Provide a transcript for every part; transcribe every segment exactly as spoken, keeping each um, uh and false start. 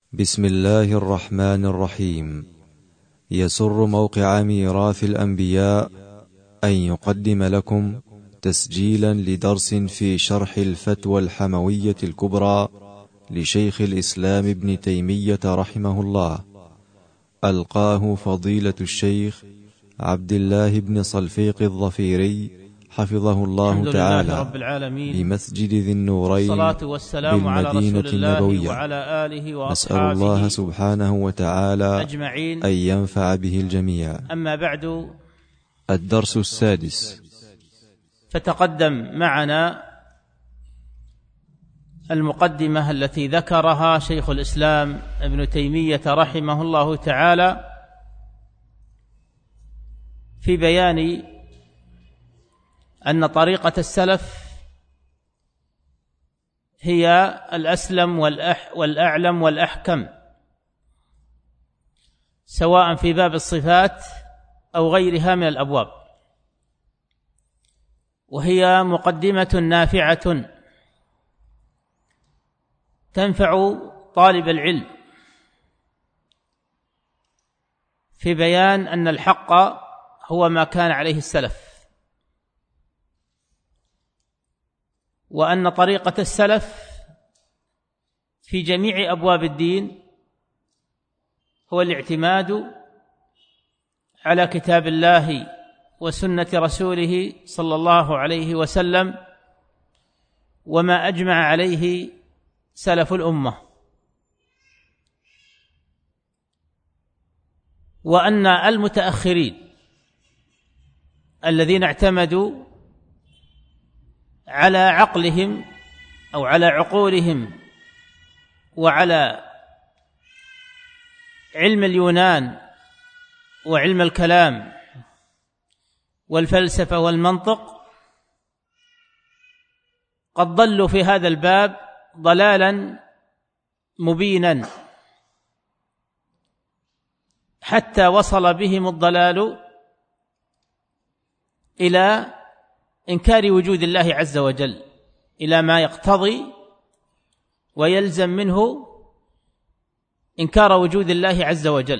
بسم الله الرحمن الرحيم. يسر موقع ميراث الأنبياء أن يقدم لكم تسجيلا لدرس في شرح الفتوى الحموية الكبرى لشيخ الإسلام ابن تيمية رحمه الله، ألقاه فضيلة الشيخ عبد الله بن صلفيق الظفيري حفظه الله تعالى رب العالمين، بمسجد ذي النورين والصلاة والسلام على بالمدينة رسول الله النبوية. وعلى آله نسأل الله وأصحابه سبحانه وتعالى أجمعين. أن ينفع به الجميع. أما بعد، الدرس السادس. فتقدم معنا المقدمة التي ذكرها شيخ الإسلام ابن تيمية رحمه الله تعالى في بيان أن طريقة السلف هي الأسلم والأح والأعلم والأحكم، سواء في باب الصفات أو غيرها من الأبواب، وهي مقدمة نافعة تنفع طالب العلم في بيان أن الحق هو ما كان عليه السلف، وأن طريقة السلف في جميع أبواب الدين هو الاعتماد على كتاب الله وسنة رسوله صلى الله عليه وسلم وما أجمع عليه سلف الأمة، وأن المتأخرين الذين اعتمدوا على عقلهم أو على عقولهم وعلى علم اليونان وعلم الكلام والفلسفة والمنطق قد ضلوا في هذا الباب ضلالا مبينا، حتى وصل بهم الضلال إلى إنكار وجود الله عز وجل، إلى ما يقتضي ويلزم منه إنكار وجود الله عز وجل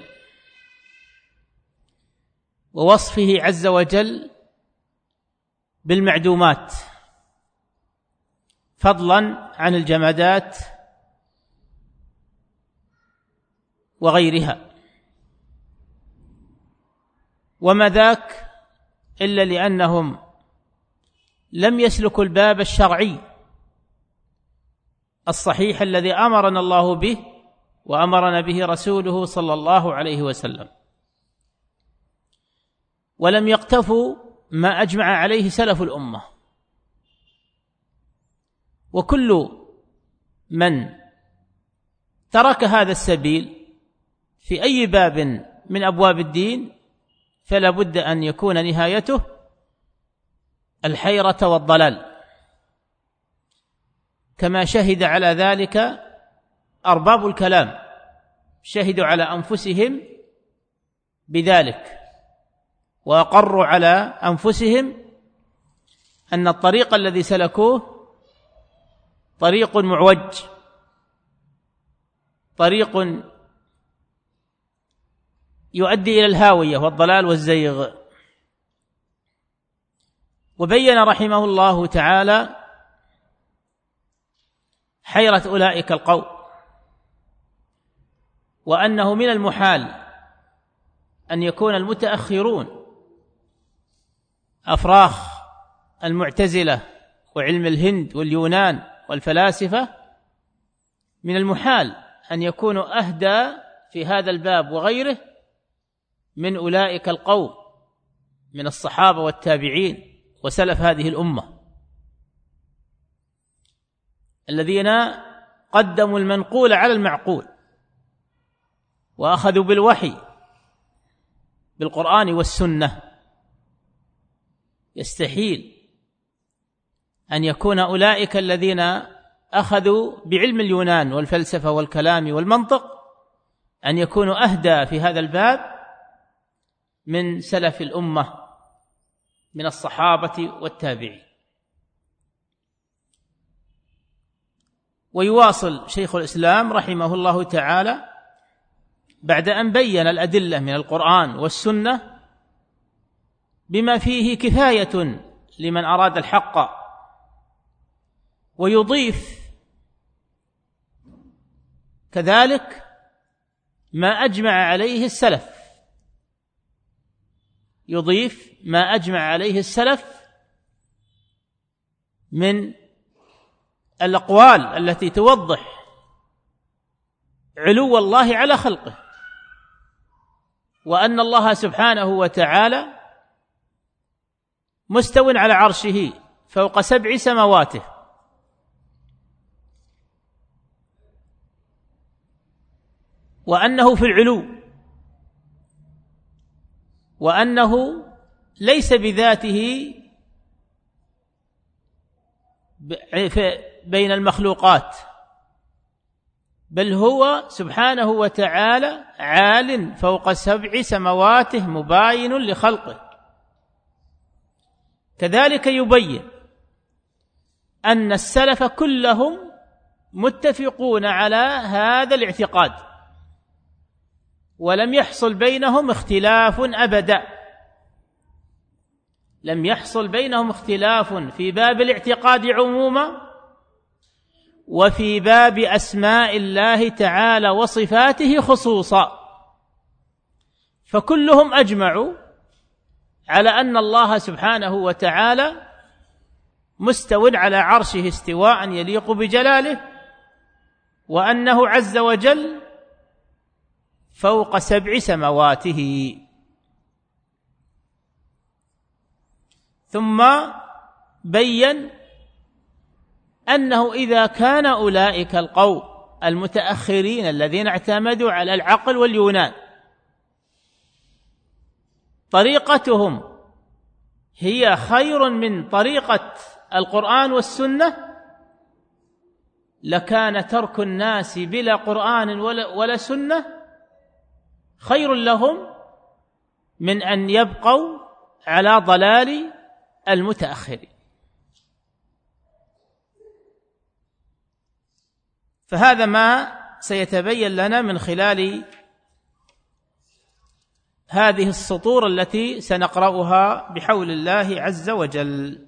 ووصفه عز وجل بالمعدومات، فضلا عن الجمادات وغيرها، وما ذاك إلا لأنهم لم يسلكوا الباب الشرعي الصحيح الذي أمرنا الله به وأمرنا به رسوله صلى الله عليه وسلم، ولم يقتفوا ما أجمع عليه سلف الأمة. وكل من ترك هذا السبيل في أي باب من أبواب الدين فلا بد أن يكون نهايته الحيرة والضلال، كما شهد على ذلك أرباب الكلام، شهدوا على أنفسهم بذلك وأقروا على أنفسهم أن الطريق الذي سلكوه طريق معوج، طريق يؤدي إلى الهاوية والضلال والزيغ. وبين رحمه الله تعالى حيرة أولئك القوم، وأنه من المحال أن يكون المتأخرون أفراخ المعتزلة وعلم الهند واليونان والفلاسفة، من المحال أن يكونوا أهدى في هذا الباب وغيره من أولئك القوم من الصحابة والتابعين وسلف هذه الأمة، الذين قدموا المنقول على المعقول وأخذوا بالوحي بالقرآن والسنة. يستحيل أن يكون أولئك الذين أخذوا بعلم اليونان والفلسفة والكلام والمنطق أن يكونوا أهدى في هذا الباب من سلف الأمة من الصحابة والتابعين. ويواصل شيخ الإسلام رحمه الله تعالى بعد أن بين الأدلة من القرآن والسنة بما فيه كفاية لمن أراد الحق، ويضيف كذلك ما أجمع عليه السلف، يضيف ما أجمع عليه السلف من الأقوال التي توضح علو الله على خلقه، وأن الله سبحانه وتعالى مستو على عرشه فوق سبع سماواته، وأنه في العلو، وأنه ليس بذاته بين المخلوقات، بل هو سبحانه وتعالى عال فوق سبع سماواته مباين لخلقه. كذلك يبين أن السلف كلهم متفقون على هذا الاعتقاد، ولم يحصل بينهم اختلاف أبدا، لم يحصل بينهم اختلاف في باب الاعتقاد عموما، وفي باب أسماء الله تعالى وصفاته خصوصا، فكلهم أجمعوا على أن الله سبحانه وتعالى مستو على عرشه استواء يليق بجلاله، وأنه عز وجل فوق سبع سماواته. ثم بين أنه إذا كان أولئك القوم المتأخرين الذين اعتمدوا على العقل واليونان طريقتهم هي خير من طريقة القرآن والسنة، لكان ترك الناس بلا قرآن ولا, ولا سنة خير لهم من أن يبقوا على ضلال المتأخرين. فهذا ما سيتبين لنا من خلال هذه السطور التي سنقرأها بحول الله عز وجل.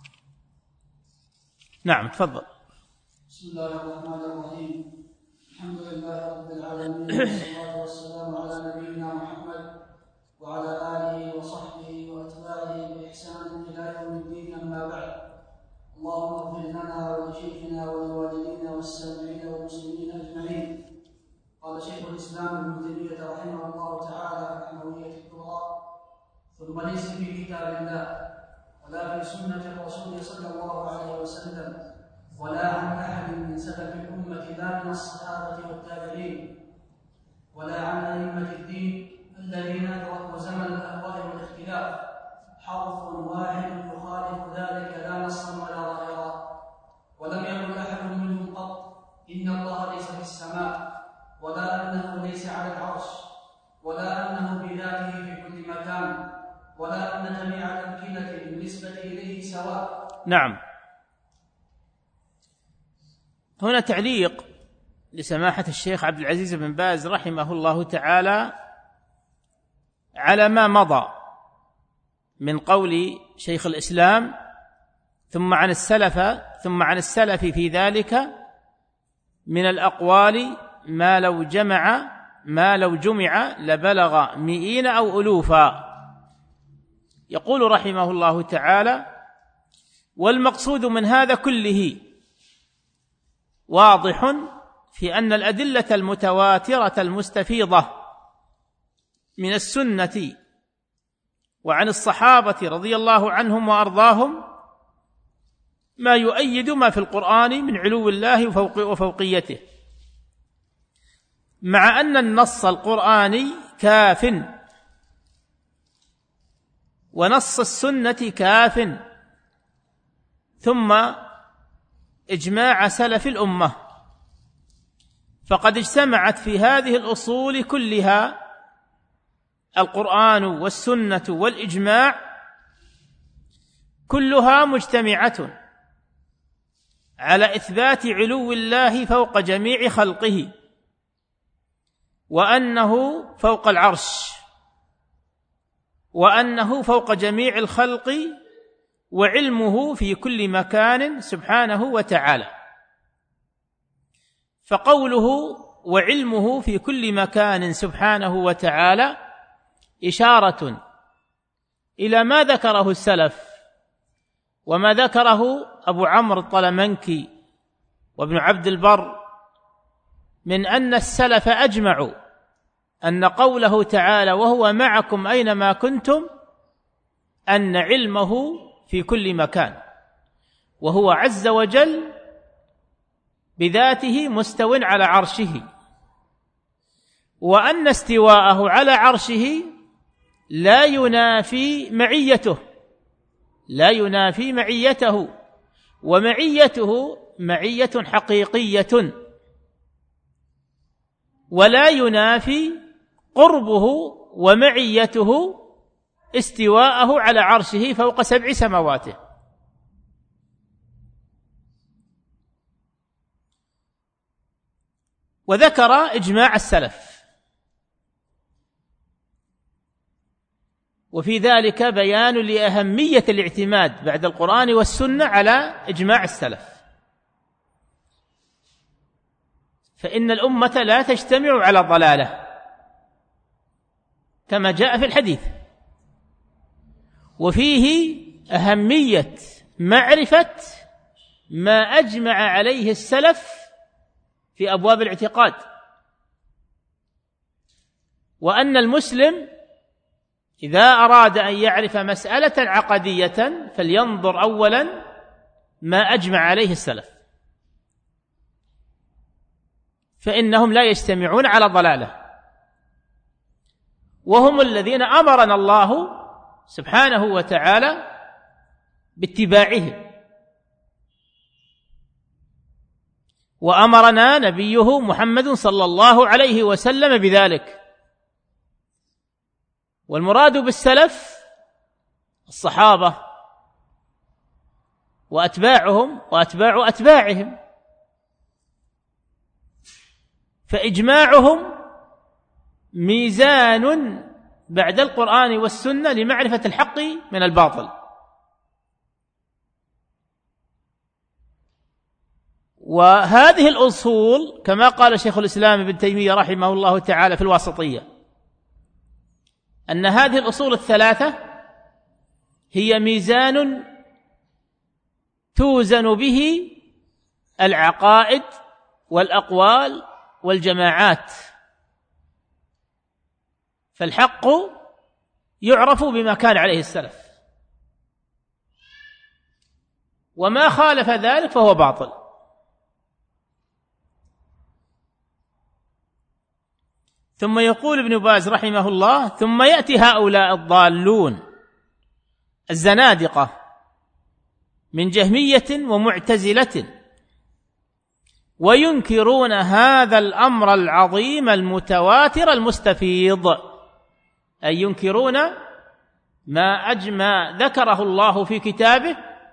نعم، تفضل. بسم الله الرحمن الرحيم. الحمد لله رب العالمين، والصلاة والسلام على نبينا محمد وعلى آله وصحبه وأتباعه بإحسان إلى يوم الدين، أما بعد. اللهم اغفر لنا ولشيخنا ولوالدينا والسامعين والمسلمين أجمعين. قال شيخ الإسلام ابن تيمية رحمه الله تعالى في حموية الكبرى: ثم ليس في كتاب الله ولا في سنة الرسول صلى الله عليه وسلم ولا عن أحد من سلف الأمة، لا من الصحابة والتابعين ولا عن أئمة الدين الذين أدركوا زمن الأهواء والاختلاف، حرف واحد يخالف ذلك لا نصا ولا ظاهرا، ولم يقل أحد منهم قط إن الله ليس في السماء، ولا أنه ليس على العرش، ولا أنه بذاته في كل مكان، ولا أن جميع الأمكنة بالنسبة إليه سواء. نعم، هنا تعليق لسماحة الشيخ عبد العزيز بن باز رحمه الله تعالى على ما مضى من قول شيخ الإسلام ثم عن السلف ثم عن السلف في ذلك من الأقوال ما لو جمع ما لو جمع لبلغ مئين أو ألوفا. يقول رحمه الله تعالى: والمقصود من هذا كله واضح في أن الأدلة المتواترة المستفيضة من السنة وعن الصحابة رضي الله عنهم وأرضاهم ما يؤيد ما في القرآن من علو الله وفوقيته، مع أن النص القرآني كاف ونص السنة كاف، ثم إجماع سلف الأمة، فقد اجتمعت في هذه الأصول كلها القرآن والسنة والإجماع كلها مجتمعة على إثبات علو الله فوق جميع خلقه، وأنه فوق العرش، وأنه فوق جميع الخلق، وعلمه في كل مكان سبحانه وتعالى. فقوله وعلمه في كل مكان سبحانه وتعالى إشارة إلى ما ذكره السلف وما ذكره أبو عمرو الطلمنكي وابن عبد البر من أن السلف أجمعوا أن قوله تعالى وهو معكم أينما كنتم أن علمه في كل مكان، وهو عز وجل بذاته مستو على عرشه، وأن استواءه على عرشه لا ينافي معيته لا ينافي معيته ومعيته معية حقيقية، ولا ينافي قربه ومعيته استواءه على عرشه فوق سبع سماواته. وذكر إجماع السلف، وفي ذلك بيان لأهمية الاعتماد بعد القرآن والسنة على إجماع السلف، فإن الأمة لا تجتمع على ضلالة كما جاء في الحديث، وفيه أهمية معرفة ما أجمع عليه السلف في أبواب الاعتقاد، وأن المسلم إذا أراد أن يعرف مسألة عقدية فلينظر أولا ما أجمع عليه السلف، فإنهم لا يجتمعون على ضلالة، وهم الذين أمرنا الله سبحانه وتعالى باتباعهم، وأمرنا نبيه محمد صلى الله عليه وسلم بذلك. والمراد بالسلف الصحابة وأتباعهم وأتباع أتباعهم، فإجماعهم ميزان بعد القرآن والسنة لمعرفة الحق من الباطل. وهذه الأصول كما قال شيخ الإسلام ابن تيمية رحمه الله تعالى في الواسطية، أن هذه الأصول الثلاثة هي ميزان توزن به العقائد والأقوال والجماعات، فالحق يعرف بما كان عليه السلف، وما خالف ذلك فهو باطل. ثم يقول ابن باز رحمه الله: ثم يأتي هؤلاء الضالون الزنادقة من جهمية ومعتزلة وينكرون هذا الأمر العظيم المتواتر المستفيض، أي ينكرون ما أجمع ذكره الله في كتابه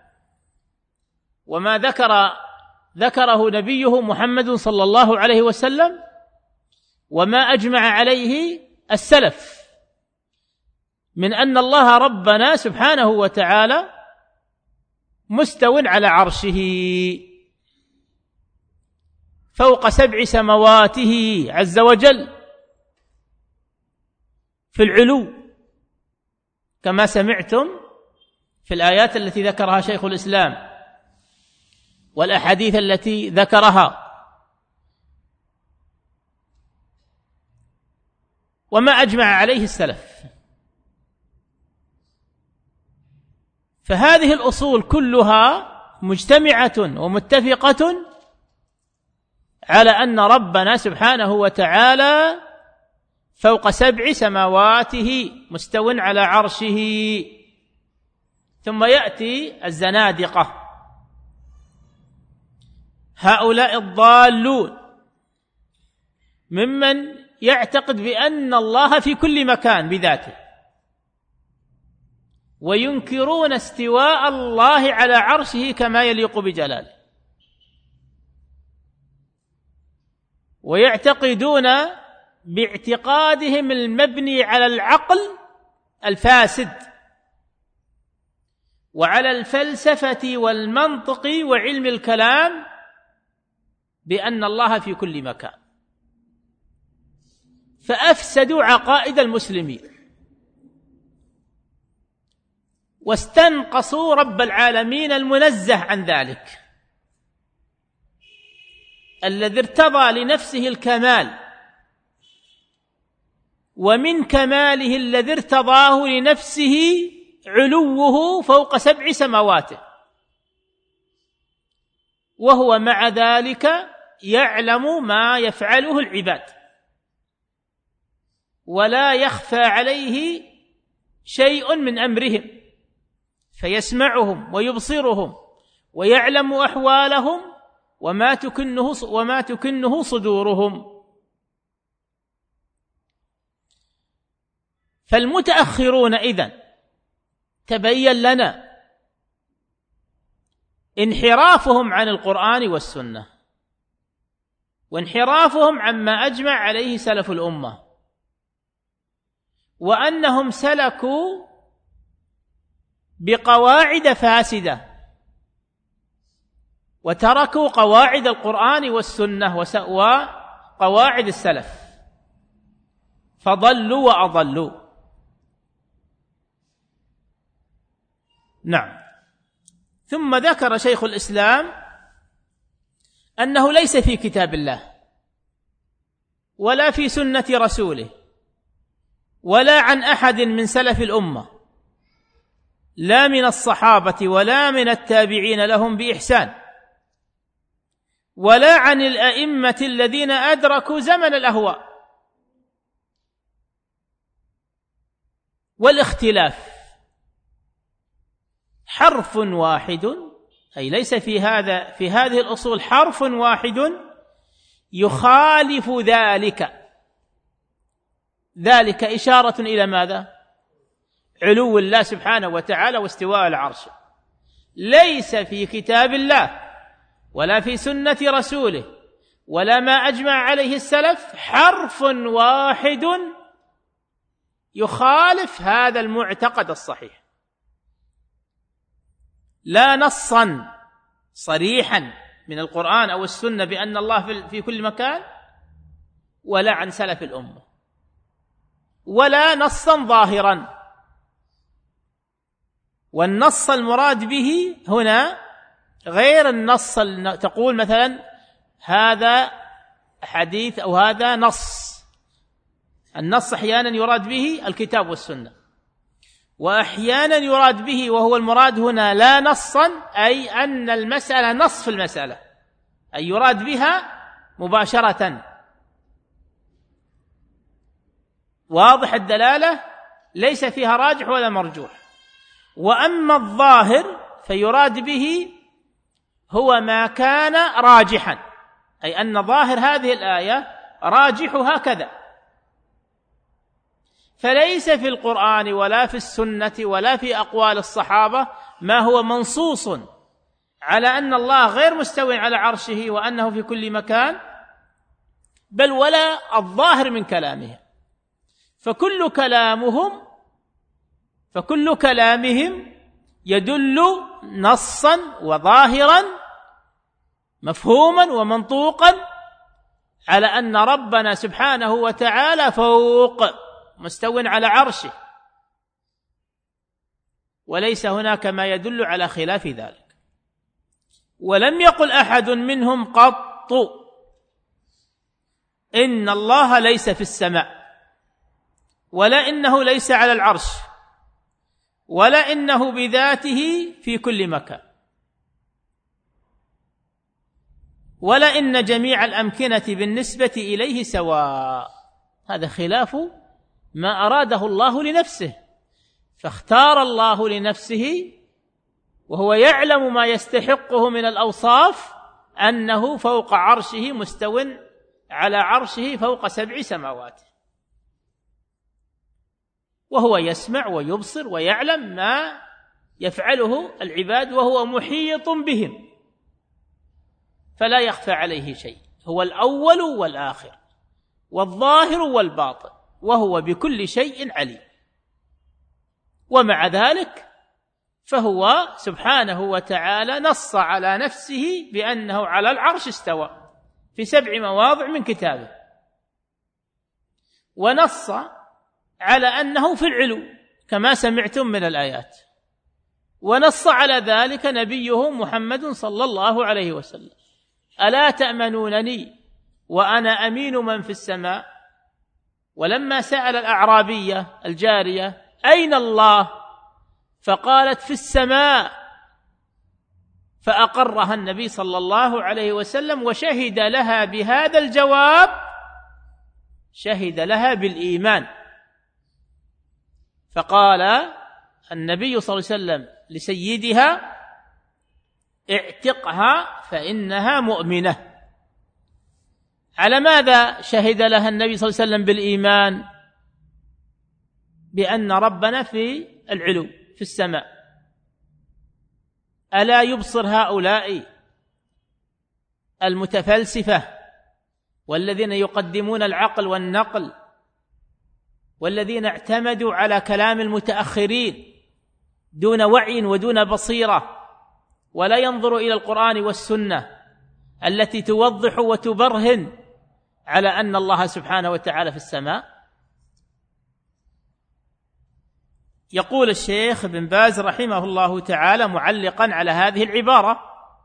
وما ذكر ذكره نبيه محمد صلى الله عليه وسلم وما أجمع عليه السلف من أن الله ربنا سبحانه وتعالى مستو على عرشه فوق سبع سمواته عز وجل في العلو، كما سمعتم في الآيات التي ذكرها شيخ الإسلام والأحاديث التي ذكرها. وما أجمع عليه السلف، فهذه الأصول كلها مجتمعة ومتفقة على أن ربنا سبحانه وتعالى فوق سبع سماواته مستو على عرشه. ثم يأتي الزنادقة هؤلاء الضالون ممن يعتقد بأن الله في كل مكان بذاته، وينكرون استواء الله على عرشه كما يليق بجلاله، ويعتقدون باعتقادهم المبني على العقل الفاسد وعلى الفلسفة والمنطق وعلم الكلام بأن الله في كل مكان، فأفسدوا عقائد المسلمين واستنقصوا رب العالمين المنزه عن ذلك، الذي ارتضى لنفسه الكمال، ومن كماله الذي ارتضاه لنفسه علوه فوق سبع سماواته، وهو مع ذلك يعلم ما يفعله العباد ولا يخفى عليه شيء من أمرهم، فيسمعهم ويبصرهم ويعلم أحوالهم وما تكنه وما تكنه صدورهم. فالمتأخرون إذن تبين لنا انحرافهم عن القرآن والسنة، وانحرافهم عما أجمع عليه سلف الأمة، وأنهم سلكوا بقواعد فاسدة وتركوا قواعد القرآن والسنة وقواعد السلف، فضلوا وأضلوا. نعم. ثم ذكر شيخ الإسلام أنه ليس في كتاب الله ولا في سنة رسوله ولا عن أحد من سلف الأمة، لا من الصحابة ولا من التابعين لهم بإحسان، ولا عن الأئمة الذين أدركوا زمن الأهواء والاختلاف، حرف واحد، أي ليس في هذا في هذه الأصول حرف واحد يخالف ذلك. ذلك إشارة إلى ماذا؟ علو الله سبحانه وتعالى واستواء على العرش. ليس في كتاب الله ولا في سنة رسوله ولا ما أجمع عليه السلف حرف واحد يخالف هذا المعتقد الصحيح، لا نصا صريحا من القرآن أو السنة بأن الله في كل مكان، ولا عن سلف الأمة، ولا نصا ظاهرا. والنص المراد به هنا غير النص تقول مثلا هذا حديث أو هذا نص. النص أحيانا يراد به الكتاب والسنة، وأحيانا يراد به وهو المراد هنا لا نصا، أي أن المسألة نصف المسألة، أي يراد بها مباشرة واضح الدلالة، ليس فيها راجح ولا مرجوح. وأما الظاهر فيراد به هو ما كان راجحا، أي أن ظاهر هذه الآية راجحها كذا. فليس في القرآن ولا في السنة ولا في أقوال الصحابة ما هو منصوص على أن الله غير مستو على عرشه وأنه في كل مكان، بل ولا الظاهر من كلامهم. فكل كلامهم فكل كلامهم يدل نصا وظاهرا مفهوما ومنطوقا على أن ربنا سبحانه وتعالى فوق مستو على عرشه، وليس هناك ما يدل على خلاف ذلك. ولم يقل أحد منهم قط إن الله ليس في السماء، ولا إنه ليس على العرش، ولا إنه بذاته في كل مكان، ولا إن جميع الأمكنة بالنسبة إليه سواء. هذا خلاف ما أراده الله لنفسه، فاختار الله لنفسه وهو يعلم ما يستحقه من الأوصاف أنه فوق عرشه مستو على عرشه فوق سبع سماوات، وهو يسمع ويبصر ويعلم ما يفعله العباد، وهو محيط بهم فلا يخفى عليه شيء. هو الأول والآخر والظاهر والباطن، وهو بكل شيء عليم. ومع ذلك فهو سبحانه وتعالى نص على نفسه بأنه على العرش استوى في سبع مواضع من كتابه، ونص على أنه في العلو كما سمعتم من الآيات، ونص على ذلك نبيه محمد صلى الله عليه وسلم: ألا تأمنونني وأنا أمين من في السماء؟ ولما سأل الأعرابية الجارية: أين الله؟ فقالت: في السماء، فأقرها النبي صلى الله عليه وسلم وشهد لها بهذا الجواب، شهد لها بالإيمان. فقال النبي صلى الله عليه وسلم لسيدها: اعتقها فإنها مؤمنة. على ماذا شهد لها النبي صلى الله عليه وسلم بالإيمان؟ بأن ربنا في العلو في السماء. ألا يبصر هؤلاء المتفلسفة والذين يقدمون العقل والنقل والذين اعتمدوا على كلام المتأخرين دون وعي ودون بصيرة، ولا ينظر إلى القرآن والسنة التي توضح وتبرهن على أن الله سبحانه وتعالى في السماء؟ يقول الشيخ بن باز رحمه الله تعالى معلقا على هذه العبارة: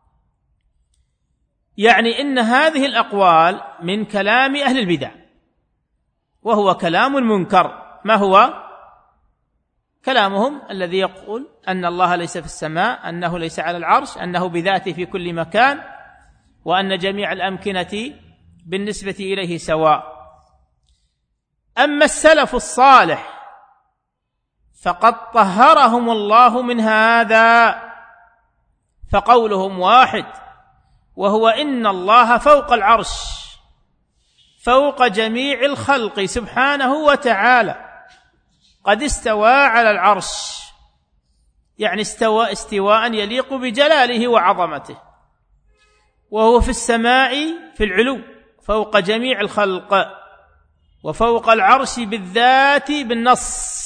يعني إن هذه الأقوال من كلام أهل البدع، وهو كلام منكر. ما هو كلامهم؟ الذي يقول أن الله ليس في السماء، أنه ليس على العرش، أنه بذاته في كل مكان، وأن جميع الأمكنة بالنسبة إليه سواء. أما السلف الصالح فقد طهرهم الله من هذا، فقولهم واحد، وهو إن الله فوق العرش فوق جميع الخلق سبحانه وتعالى، قد استوى على العرش، يعني استوى استواء يليق بجلاله وعظمته، وهو في السماء في العلو فوق جميع الخلق، وفوق العرش بالذات بالنص،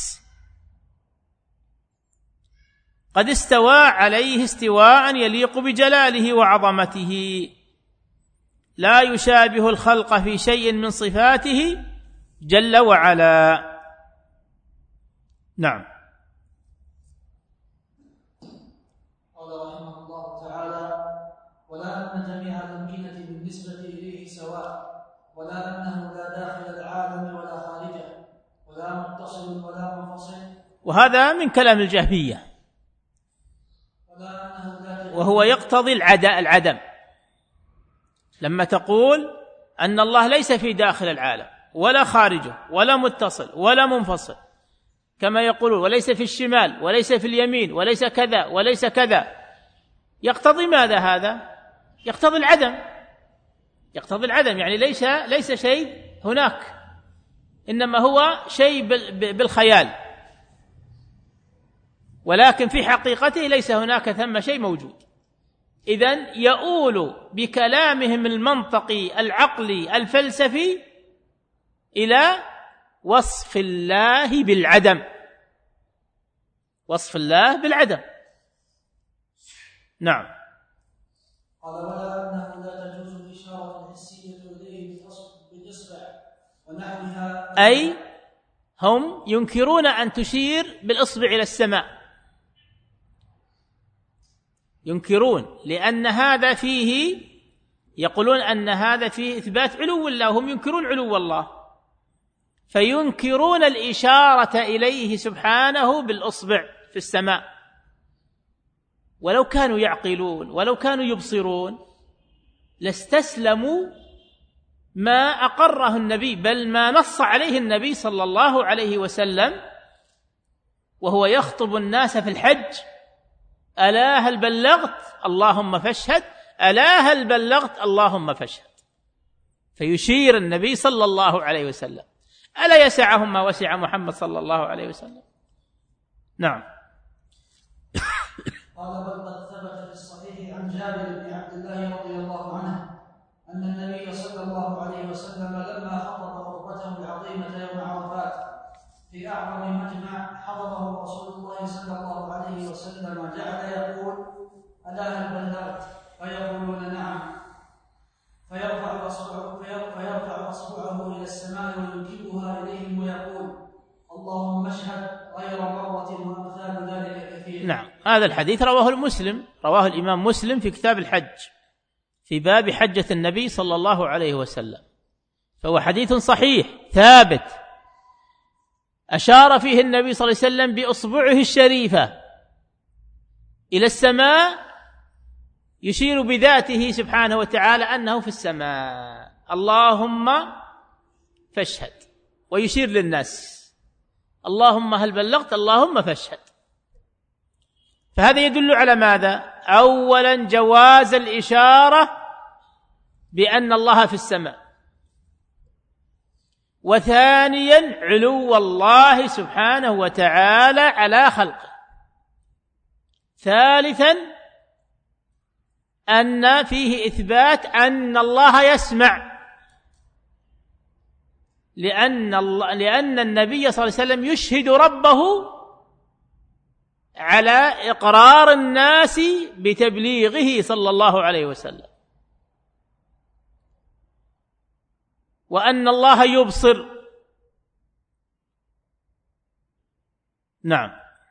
قد استوى عليه استواء يليق بجلاله وعظمته، لا يشابه الخلق في شيء من صفاته جل وعلا. نعم. قال رحمه الله تعالى: ولا أن جميع الأمكنة بالنسبة إليه سواء، ولا أنه لا داخل العالم ولا خارجه، ولا متصل ولا منفصل. وهذا من كلام الجهمية، وهو يقتضي العدم. لما تقول أن الله ليس في داخل العالم ولا خارجه ولا متصل ولا منفصل، كما يقولون وليس في الشمال وليس في اليمين وليس كذا وليس كذا، يقتضي ماذا هذا؟ يقتضي العدم، يقتضي العدم، يعني ليس ليس شيء هناك، إنما هو شيء بالخيال، ولكن في حقيقته ليس هناك ثم شيء موجود. إذن يؤول بكلامهم المنطقي العقلي الفلسفي إلى وصف الله بالعدم، وصف الله بالعدم. نعم. قال: ولا أنه لا تجوز الإشارة الحسية إليه بالإصبع ونحوها، أي هم ينكرون أن تشير بالإصبع إلى السماء، ينكرون، لأن هذا فيه، يقولون أن هذا فيه إثبات علو الله، هم ينكرون علو الله، فينكرون الإشارة إليه سبحانه بالإصبع في السماء. ولو كانوا يعقلون ولو كانوا يبصرون لاستسلموا ما أقره النبي، بل ما نص عليه النبي صلى الله عليه وسلم وهو يخطب الناس في الحج: ألا هل بلغت؟ اللهم فاشهد. ألا هل بلغت؟ اللهم فاشهد. فيشير النبي صلى الله عليه وسلم. ألا يسعهم ما وسع محمد صلى الله عليه وسلم؟ نعم. قال: بل قد ثبت في الصحيح عن جابر بن عبد الله رضي الله عنه أن النبي صلى الله عليه وسلم لما خطب خطبته العظيمة يوم عرفات في أعظم مجمع حضره رسول الله صلى الله عليه وسلم جعل يقول: ألا هل بلغت؟ فيقولون: نعم. فيرفع أصبعه فيرفع أصبعه إلى السماء وينكبها إليهم ويقول: اللهم اشهد، غير مرة وأمثال ذلك كثير. نعم، هذا الحديث رواه المسلم، رواه الإمام مسلم في كتاب الحج في باب حجة النبي صلى الله عليه وسلم، فهو حديث صحيح ثابت أشار فيه النبي صلى الله عليه وسلم بإصبعه الشريفة إلى السماء يشير بذاته سبحانه وتعالى أنه في السماء، اللهم فاشهد، ويشير للناس: اللهم هل بلغت؟ اللهم فاشهد. فهذا يدل على ماذا؟ أولا جواز الإشارة بأن الله في السماء، وثانيا علو الله سبحانه وتعالى على خلقه، ثالثا أن فيه إثبات أن الله يسمع، لأن, الله لأن النبي صلى الله عليه وسلم يشهد ربه على إقرار الناس بتبليغه صلى الله عليه وسلم، وأن الله يبصر. نعم.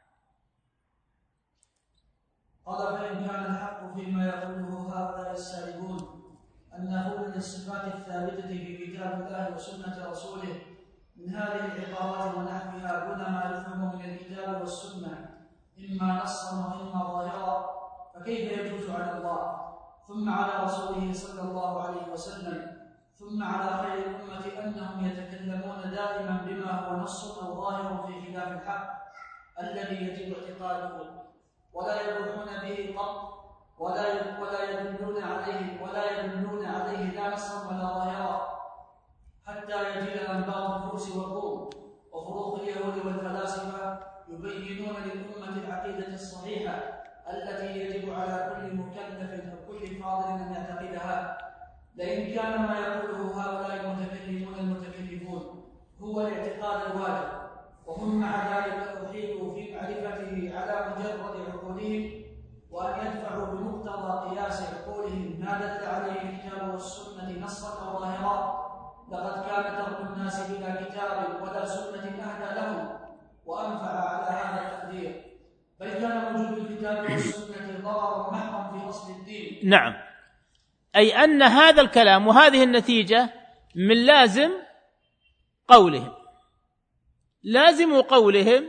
قال: فإن كان الحق فيما يقوله هؤلاء السالكون أنه من الصفات الثابتة في كتاب الله وسنة رسوله من هذه العبارات ونحوها دون ما يفهم من الكتاب والسنة إما نصا وإما ظاهرا، فكيف يجوز على الله ثم على رسوله صلى الله عليه وسلم ثم على خير الأمة أنهم يتكلمون دائما بما هو نص أو ظاهر في خلاف الحق الذي يجب اعتقاده، ولا يروحون به قط، ولا ولا يدلون عليه ولا يدلون عليه لا نصا ولا ظاهرا، حتى يجيء أنباط الفرس والروم وفروق اليهود والفلاسفة يبينون للأمة العقيدة الصحيحة التي يجب على كل مكلف وكل فاضل أن يعتقدها. لئن كان ما يقوله هؤلاء المتكلمون المتكلفون هو الاعتقاد الواجب، وهم مع ذلك أحيطوا في معرفته على مجرد عقولهم، وأن يدفعوا بمقتضى قياس عقولهم ما دل عليه الكتاب والسنة نصا أو ظاهرا، لقد كان ترك الناس بلا كتاب ولا سنة أهدى لهم وأنفع على هذا التقدير، بل كان وجود الكتاب والسنة ضررا محضا في أصل الدين. نعم، أي أن هذا الكلام وهذه النتيجة من لازم قولهم، لازم قولهم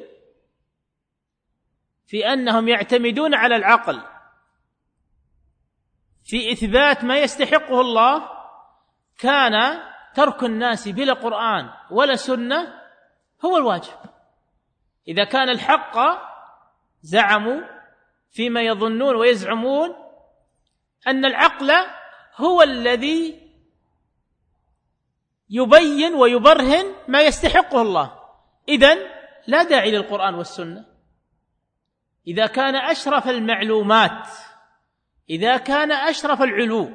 في أنهم يعتمدون على العقل في إثبات ما يستحقه الله. كان ترك الناس بلا قرآن ولا سنة هو الواجب. إذا كان الحق زعموا فيما يظنون ويزعمون أن العقل هو الذي يبين ويبرهن ما يستحقه الله، إذن لا داعي للقرآن والسنة. إذا كان أشرف المعلومات، إذا كان أشرف العلو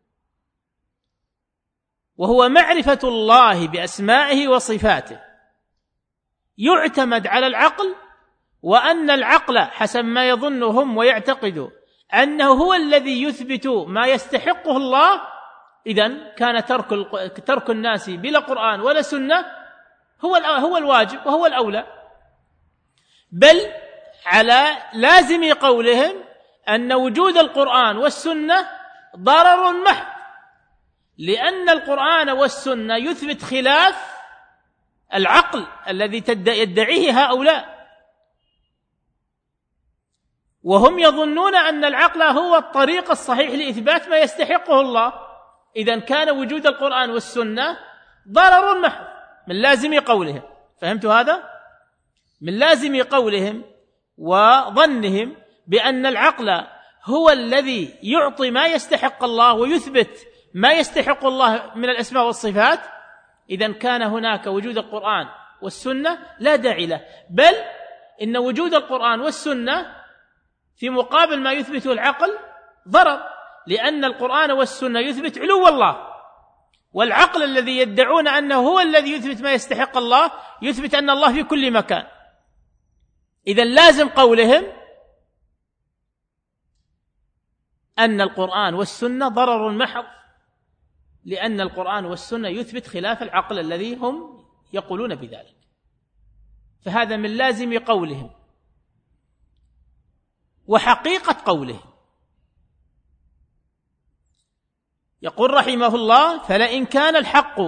وهو معرفة الله بأسمائه وصفاته يعتمد على العقل، وأن العقل حسب ما يظنهم ويعتقدوا أنه هو الذي يثبت ما يستحقه الله، إذن كان ترك ترك الناس بلا قرآن ولا سنة هو هو الواجب وهو الأولى. بل على لازم قولهم أن وجود القرآن والسنة ضرر محض، لأن القرآن والسنة يثبت خلاف العقل الذي يدعيه هؤلاء، وهم يظنون أن العقل هو الطريق الصحيح لإثبات ما يستحقه الله. إذن كان وجود القرآن والسنة ضرر محض من لازم قولهم. فهمتوا هذا؟ من لازم قولهم وظنهم بأن العقل هو الذي يعطي ما يستحق الله ويثبت ما يستحق الله من الأسماء والصفات. إذن كان هناك وجود القرآن والسنة لا داعي له، بل إن وجود القرآن والسنة في مقابل ما يثبته العقل ضرر، لأن القرآن والسنة يثبت علو الله والعقل الذي يدعون أنه هو الذي يثبت ما يستحق الله يثبت أن الله في كل مكان. إذن لازم قولهم أن القرآن والسنة ضرر محض، لأن القرآن والسنة يثبت خلاف العقل الذي هم يقولون بذلك، فهذا من لازم قولهم وحقيقة قولهم. يقول رحمه الله: فلئن كان الحق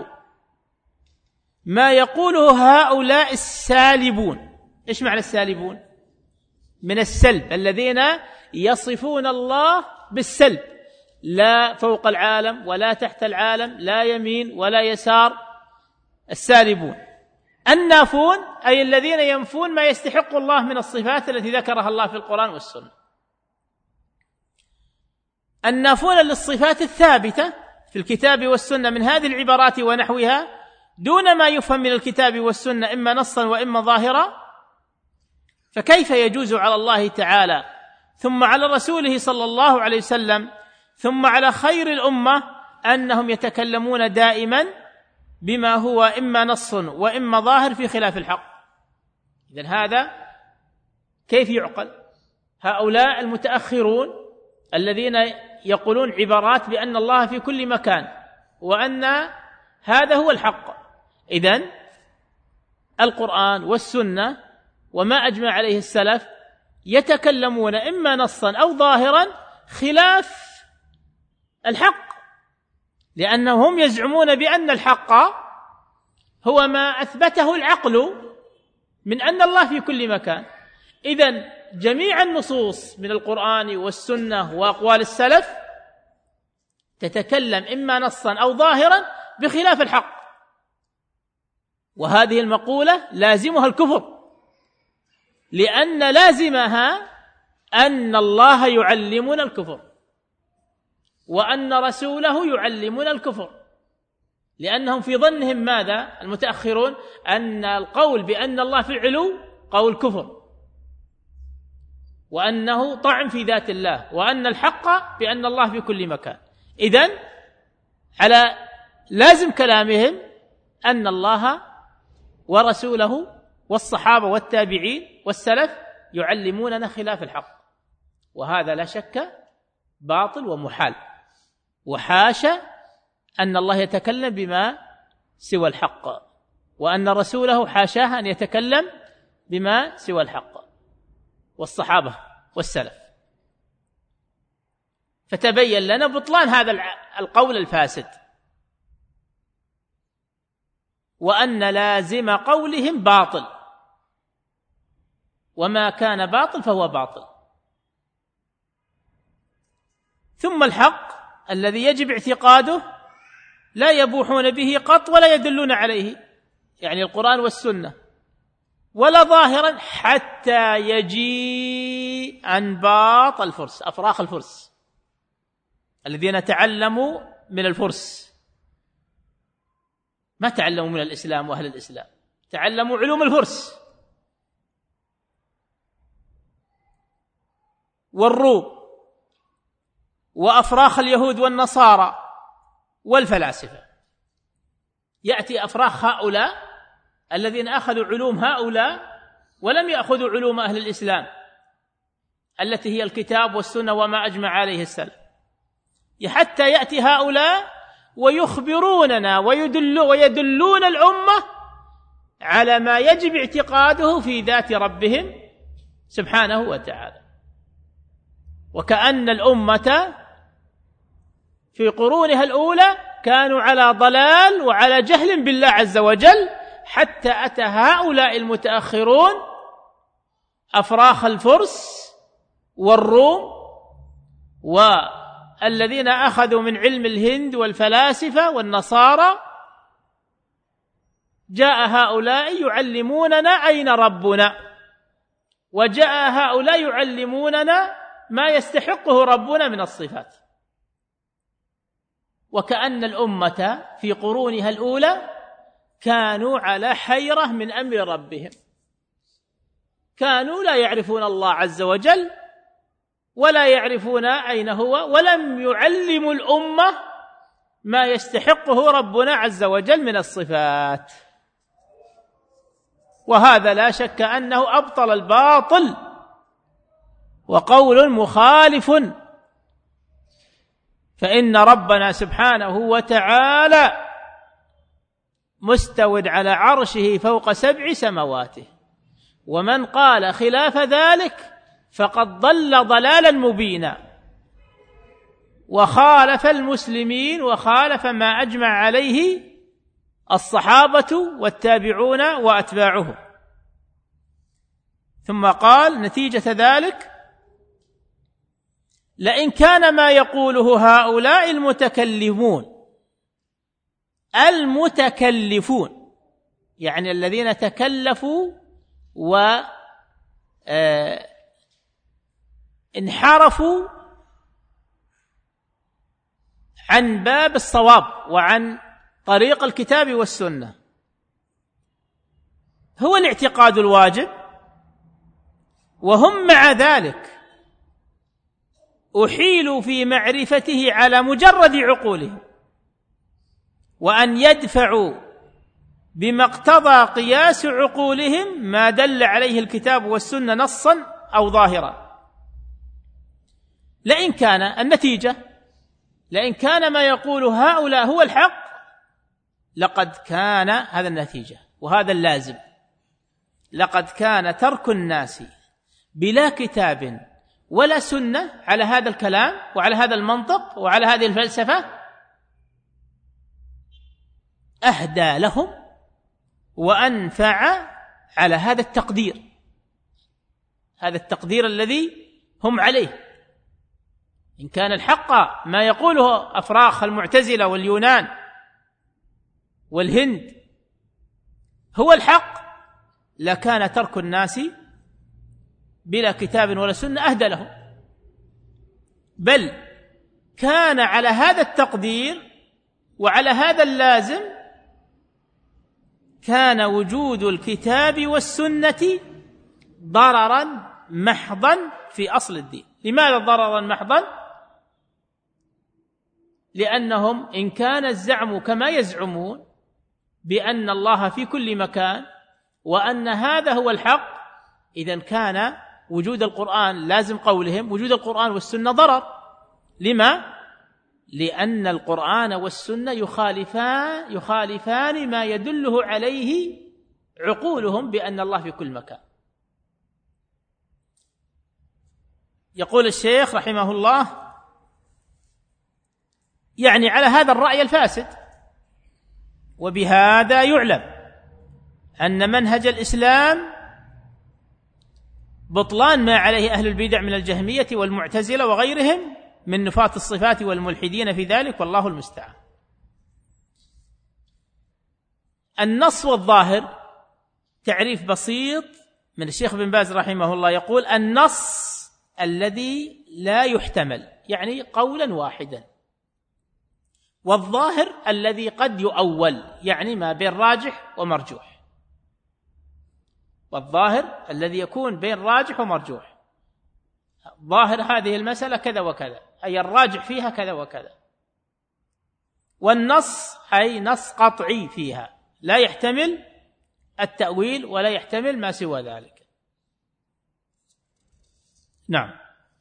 ما يقوله هؤلاء السالبون. إيش معنى السالبون؟ من السلب، الذين يصفون الله بالسلب، لا فوق العالم ولا تحت العالم، لا يمين ولا يسار. السالبون. النافون أي الذين ينفون ما يستحق الله من الصفات التي ذكرها الله في القرآن والسنة. النافون للصفات الثابتة في الكتاب والسنة من هذه العبارات ونحوها دون ما يفهم من الكتاب والسنة إما نصا وإما ظاهرا. فكيف يجوز على الله تعالى ثم على رسوله صلى الله عليه وسلم ثم على خير الأمة أنهم يتكلمون دائما بما هو إما نص وإما ظاهر في خلاف الحق؟ إذن هذا كيف يعقل؟ هؤلاء المتأخرون الذين يقولون عبارات بأن الله في كل مكان وأن هذا هو الحق. إذن القرآن والسنة وما أجمع عليه السلف يتكلمون إما نصا أو ظاهرا خلاف الحق، لأنهم يزعمون بأن الحق هو ما أثبته العقل من أن الله في كل مكان. إذن جميع النصوص من القرآن والسنة وأقوال السلف تتكلم إما نصا أو ظاهرا بخلاف الحق، وهذه المقولة لازمها الكفر، لأن لازمها أن الله يعلمنا الكفر وأن رسوله يعلمنا الكفر، لأنهم في ظنهم ماذا المتأخرون؟ أن القول بأن الله في العلو قول كفر، وأنه طعن في ذات الله، وأن الحق بأن الله في كل مكان. إذن على لازم كلامهم أن الله ورسوله والصحابة والتابعين والسلف يعلموننا خلاف الحق، وهذا لا شك باطل ومحال، وحاشا أن الله يتكلم بما سوى الحق، وأن رسوله حاشاه أن يتكلم بما سوى الحق، والصحابة والسلف. فتبين لنا بطلان هذا القول الفاسد، وأن لازم قولهم باطل، وما كان باطل فهو باطل. ثم الحق الذي يجب اعتقاده لا يبوحون به قط ولا يدلون عليه، يعني القرآن والسنة، ولا ظاهرا حتى يجيء أنباط الفرس، أفراخ الفرس الذين تعلموا من الفرس، ما تعلموا من الإسلام وأهل الإسلام، تعلموا علوم الفرس والروم وأفراخ اليهود والنصارى والفلاسفة. يأتي أفراخ هؤلاء الذين أخذوا علوم هؤلاء ولم يأخذوا علوم أهل الإسلام التي هي الكتاب والسنة وما أجمع عليه السلف، حتى يأتي هؤلاء ويخبروننا ويدلون, ويدلون الأمة على ما يجب اعتقاده في ذات ربهم سبحانه وتعالى. وكأن الأمة في قرونها الأولى كانوا على ضلال وعلى جهل بالله عز وجل، حتى أتى هؤلاء المتأخرون أفراخ الفرس والروم والذين أخذوا من علم الهند والفلاسفة والنصارى، جاء هؤلاء يعلموننا أين ربنا، وجاء هؤلاء يعلموننا ما يستحقه ربنا من الصفات. وكأن الأمة في قرونها الأولى كانوا على حيرة من أمر ربهم، كانوا لا يعرفون الله عز وجل ولا يعرفون أين هو، ولم يعلموا الأمة ما يستحقه ربنا عز وجل من الصفات، وهذا لا شك أنه أبطل الباطل وقول مخالف، فإن ربنا سبحانه وتعالى مستو على عرشه فوق سبع سماواته، ومن قال خلاف ذلك فقد ضل ضلالا مبينا وخالف المسلمين وخالف ما أجمع عليه الصحابة والتابعون وأتباعهم. ثم قال نتيجة ذلك: لئن كان ما يقوله هؤلاء المتكلمون المتكلفون يعني الذين تكلفوا وانحرفوا عن باب الصواب وعن طريق الكتاب والسنة، هو الاعتقاد الواجب، وهم مع ذلك أحيلوا في معرفته على مجرد عقولهم، وأن يدفعوا بما اقتضى قياس عقولهم ما دل عليه الكتاب والسنة نصا أو ظاهرا. لئن كان النتيجة لئن كان ما يقول هؤلاء هو الحق لقد كان هذا النتيجة وهذا اللازم لقد كان ترك الناس بلا كتاب ولا سنة على هذا الكلام وعلى هذا المنطق وعلى هذه الفلسفة أهدى لهم وأنفع على هذا التقدير هذا التقدير الذي هم عليه. إن كان الحق ما يقوله أفراخ المعتزلة واليونان والهند هو الحق لكان ترك الناس بلا كتاب ولا سنة أهدى لهم، بل كان على هذا التقدير وعلى هذا اللازم كان وجود الكتاب والسنة ضررا محضا في أصل الدين. لماذا ضررا محضا؟ لأنهم إن كان الزعم كما يزعمون بأن الله في كل مكان وأن هذا هو الحق، إذن كان وجود القرآن لازم قولهم وجود القرآن والسنة ضرر. لما؟ لأن القرآن والسنة يخالفان يخالفان ما يدله عليه عقولهم بأن الله في كل مكان. يقول الشيخ رحمه الله يعني على هذا الرأي الفاسد، وبهذا يعلم أن منهج الإسلام بطلان ما عليه أهل البدع من الجهمية والمعتزلة وغيرهم من نفاة الصفات والملحدين في ذلك، والله المستعان. النص والظاهر تعريف بسيط من الشيخ بن باز رحمه الله، يقول النص الذي لا يحتمل يعني قولا واحدا، والظاهر الذي قد يؤول يعني ما بين راجح ومرجوح. والظاهر الذي يكون بين راجح ومرجوح، ظاهر هذه المسألة كذا وكذا أي الراجح فيها كذا وكذا. والنص أي نص قطعي فيها لا يحتمل التأويل ولا يحتمل ما سوى ذلك. نعم.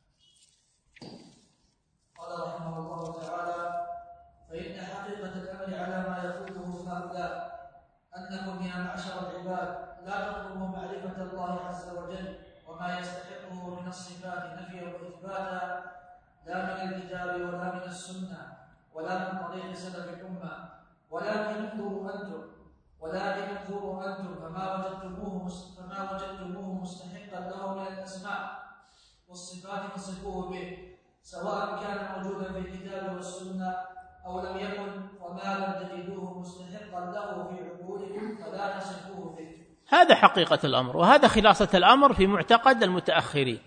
قال رحمه الله تعالى: فإن حقيقة الأمر على ما يقوله هؤلاء أنكم يا معشر العباد لا تطلبوا معرفة الله عز وجل وما يستحقه من الصفات نفيا وإثباتا لا من الكتاب ولا من السنة ولا من طريق سلف الأمة، ولكن انظروا أنتم ولكن انظروا أنتم فما وجدتموه فما وجدتموه مستحقا له من الأسماء والصفات فصفوه به، سواء كان موجودا في الكتاب والسنة أو لم يكن، وما لم تجدوه مستحقا له في عقولكم فلا تصفوه به. هذا حقيقة الأمر، وهذا خلاصة الأمر في معتقد المتأخرين.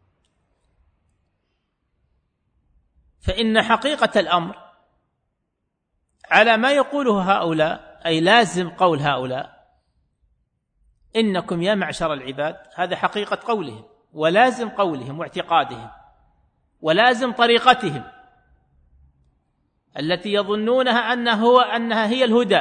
فإن حقيقة الأمر على ما يقوله هؤلاء أي لازم قول هؤلاء إنكم يا معشر العباد، هذا حقيقة قولهم ولازم قولهم واعتقادهم ولازم طريقتهم. التي يظنونها أنها, هو أنها هي الهدى.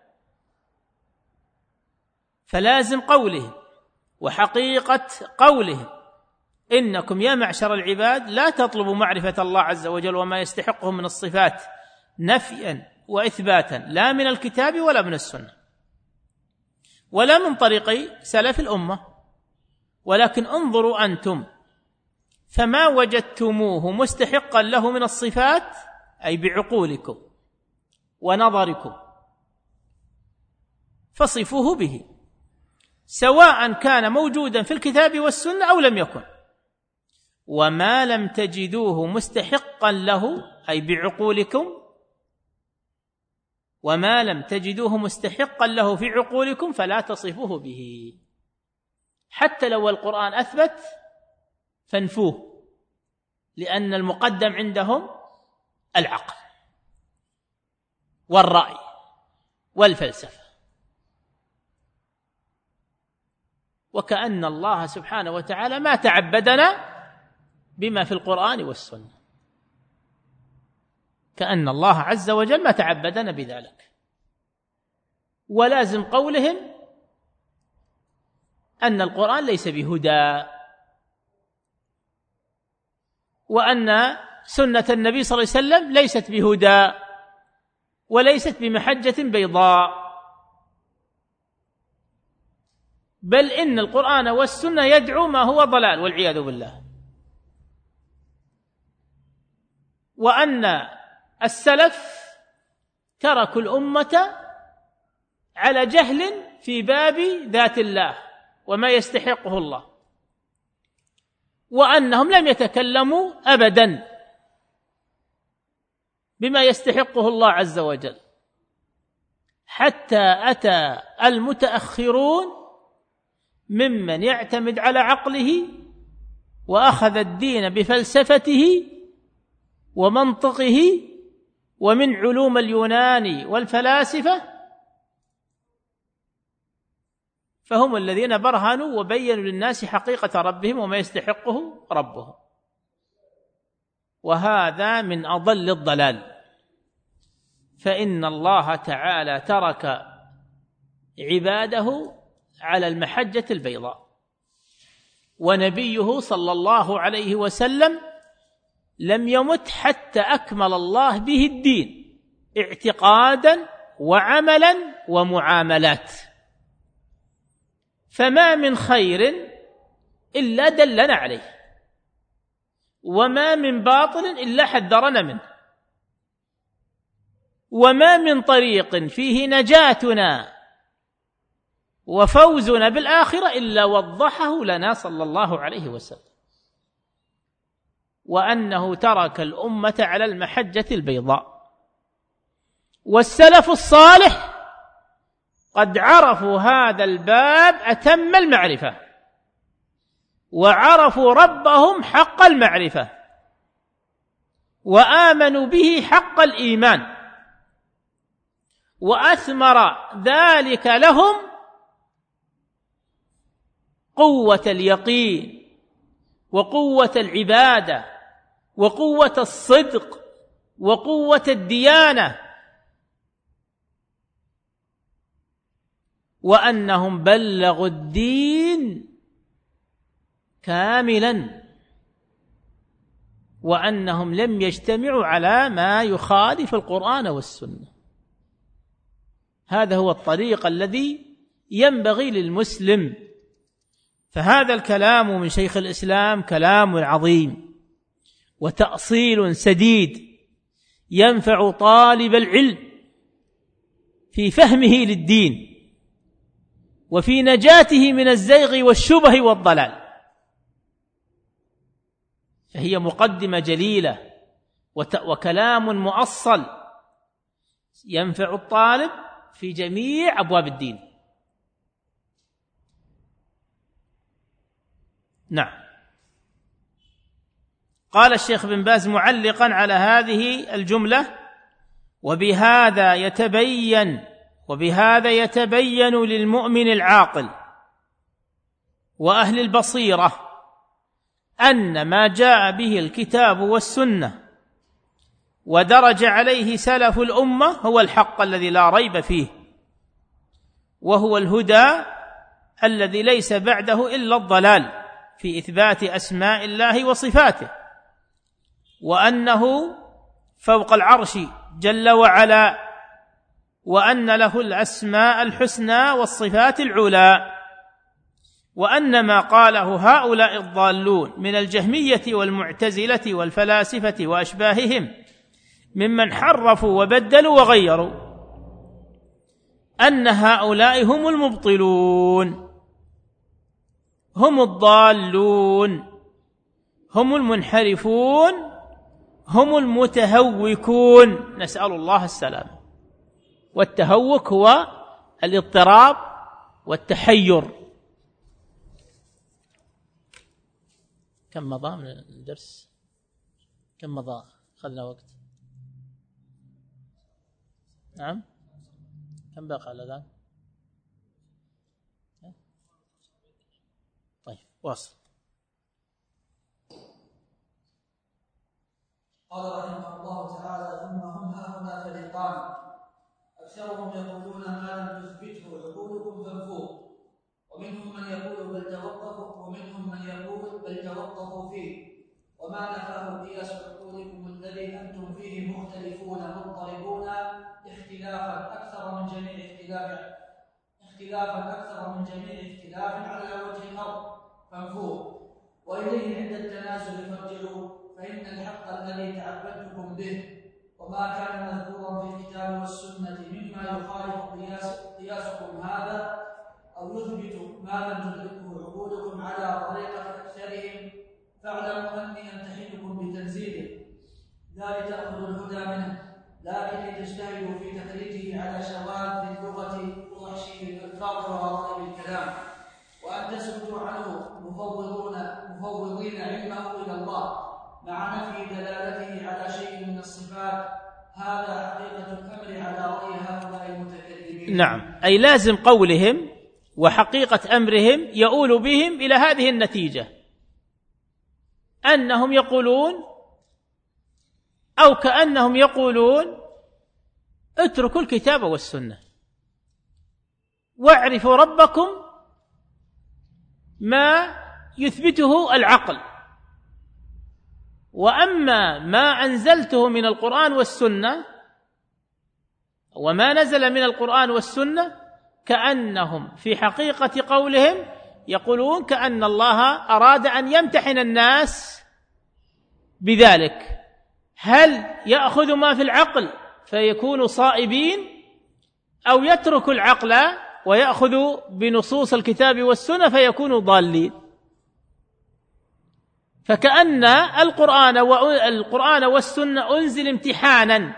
فلازم قولهم وحقيقة قولهم: إنكم يا معشر العباد لا تطلبوا معرفة الله عز وجل وما يستحقه من الصفات نفيا وإثباتا، لا من الكتاب ولا من السنة ولا من طريق سلف الأمة، ولكن انظروا أنتم فما وجدتموه مستحقا له من الصفات، أي بعقولكم ونظركم، فصفوه به، سواء كان موجودا في الكتاب والسنة أو لم يكن. وما لم تجدوه مستحقا له، أي بعقولكم، وما لم تجدوه مستحقا له في عقولكم فلا تصفوه به. حتى لو القرآن أثبت فانفوه، لأن المقدم عندهم العقل والرأي والفلسفة. وكأن الله سبحانه وتعالى ما تعبدنا بما في القرآن والسنة، كأن الله عز وجل ما تعبدنا بذلك. ولازم قولهم أن القرآن ليس بهدى، وأن سنة النبي صلى الله عليه وسلم ليست بهدى وليست بمحجة بيضاء، بل إن القرآن والسنة يدعو ما هو ضلال والعياذ بالله. وأن السلف تركوا الأمة على جهل في باب ذات الله وما يستحقه الله، وأنهم لم يتكلموا أبدا بما يستحقه الله عز وجل، حتى أتى المتأخرون ممن يعتمد على عقله وأخذ الدين بفلسفته ومنطقه ومن علوم اليونان والفلاسفة، فهم الذين برهنوا وبينوا للناس حقيقة ربهم وما يستحقه ربهم. وهذا من أضل الضلال، فإن الله تعالى ترك عباده على المحجة البيضاء، ونبيه صلى الله عليه وسلم لم يمت حتى أكمل الله به الدين اعتقادا وعملا ومعاملات، فما من خير إلا دلنا عليه، وما من باطل إلا حذرنا منه، وما من طريق فيه نجاتنا وفوزنا بالآخرة إلا وضحه لنا صلى الله عليه وسلم، وأنه ترك الأمة على المحجة البيضاء. والسلف الصالح قد عرفوا هذا الباب أتم المعرفة، وعرفوا ربهم حق المعرفة، وآمنوا به حق الإيمان، وأثمر ذلك لهم قوة اليقين وقوة العبادة وقوة الصدق وقوة الديانة، وأنهم بلغوا الدين كاملا، وأنهم لم يجتمعوا على ما يخالف القرآن والسنة. هذا هو الطريق الذي ينبغي للمسلم. فهذا الكلام من شيخ الإسلام كلام عظيم وتأصيل سديد ينفع طالب العلم في فهمه للدين وفي نجاته من الزيغ والشبه والضلال. فهي مقدمة جليلة وكلام مؤصل ينفع الطالب في جميع أبواب الدين. نعم. قال الشيخ بن باز معلقا على هذه الجملة: وبهذا يتبين وبهذا يتبين للمؤمن العاقل وأهل البصيرة أن ما جاء به الكتاب والسنة ودرج عليه سلف الأمة هو الحق الذي لا ريب فيه، وهو الهدى الذي ليس بعده إلا الضلال في إثبات أسماء الله وصفاته، وأنه فوق العرش جل وعلا، وأن له الأسماء الحسنى والصفات العلى، وأن ما قاله هؤلاء الضالون من الجهمية والمعتزلة والفلاسفة وأشباههم ممن حرفوا وبدلوا وغيروا، أن هؤلاء هم المبطلون، هم الضالون، هم المنحرفون، هم المتهوكون، نسأل الله السلامة. والتهوك هو الاضطراب والتحير. كم مضى من الدرس؟ كم مضى؟ أخذنا وقت. نعم، كم باقي على الآن؟ طيب واصل. قال رحمه الله تعالى: ثم هم هؤلاء فريقان، أكثرهم يقولون ما لم تثبته عقولكم فانفوه، ومنهم من يقول بل توقفوا ومنهم من يقول بل توقفوا فيه، وما نفاه قياس عقولكم الذي أنتم فيه مختلفون مضطربون اختلافا أكثر من جميع اختلاف اختلافا أكثر من جميع اختلاف على وجه الأرض فانفوه، وإليه عند التنازل فارجعوا، فإن الحق الذي تعبدتكم به وما كان مذكورا في الكتاب والسنة مما يخالف قياس قياسكم هذا أو يثبت ما لم تدركه عقولكم على طريقة أكثرهم، فاعلموا أني أمتحنكم بتنزيله، لا لتأخذوا الهدى منه لكن لتجتهدوا في تخريجه على شواذ اللغة ووحشي الألفاظ وغرائب الكلام، وأن تسكتوا عنه مفوضون مفوضين علمه إلى الله مع نفي دلالته على شيء من الصفات. هذا حقيقة الأمر على رأي هؤلاء المتكلمين. نعم، أي لازم قولهم وحقيقة أمرهم يؤول بهم إلى هذه النتيجة، أنهم يقولون أو كأنهم يقولون اتركوا الكتاب والسنة واعرفوا ربكم ما يثبته العقل، وأما ما أنزلته من القرآن والسنة وما نزل من القرآن والسنة كأنهم في حقيقة قولهم يقولون كأن الله أراد أن يمتحن الناس بذلك، هل يأخذ ما في العقل فيكونوا صائبين أو يترك العقل ويأخذ بنصوص الكتاب والسنة فيكونوا ضالين. فكأن القرآن والقرآن والسنة أنزل امتحانا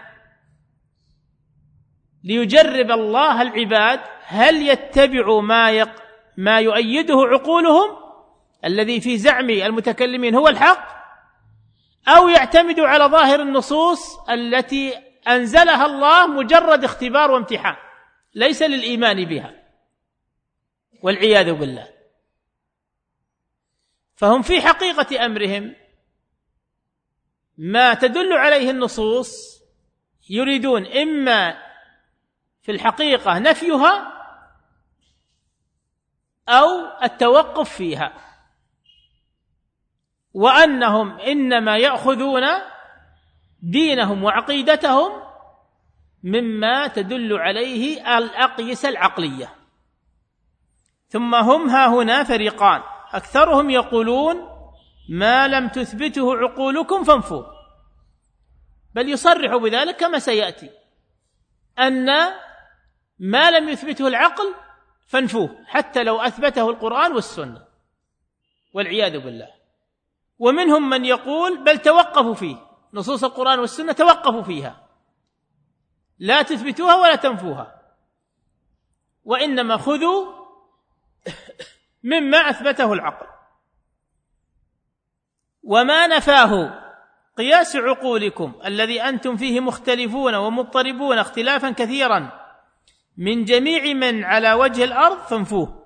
ليجرب الله العباد هل يتبعوا ما يق ما يؤيده عقولهم الذي في زعم المتكلمين هو الحق، أو يعتمدوا على ظاهر النصوص التي أنزلها الله مجرد اختبار وامتحان ليس للإيمان بها والعياذ بالله. فهم في حقيقة أمرهم ما تدل عليه النصوص يريدون إما في الحقيقة نفيها أو التوقف فيها، وأنهم إنما يأخذون دينهم وعقيدتهم مما تدل عليه الأقيسة العقلية. ثم هم ها هنا فريقان، أكثرهم يقولون ما لم تثبته عقولكم فانفوه، بل يصرح بذلك كما سيأتي أن ما لم يثبته العقل فانفوه حتى لو أثبته القرآن والسنة والعياذ بالله. ومنهم من يقول بل توقفوا فيه، نصوص القرآن والسنة توقفوا فيها لا تثبتوها ولا تنفوها، وإنما خذوا مما أثبته العقل. وما نفاه قياس عقولكم الذي أنتم فيه مختلفون ومضطربون اختلافا كثيرا من جميع من على وجه الأرض فانفوه،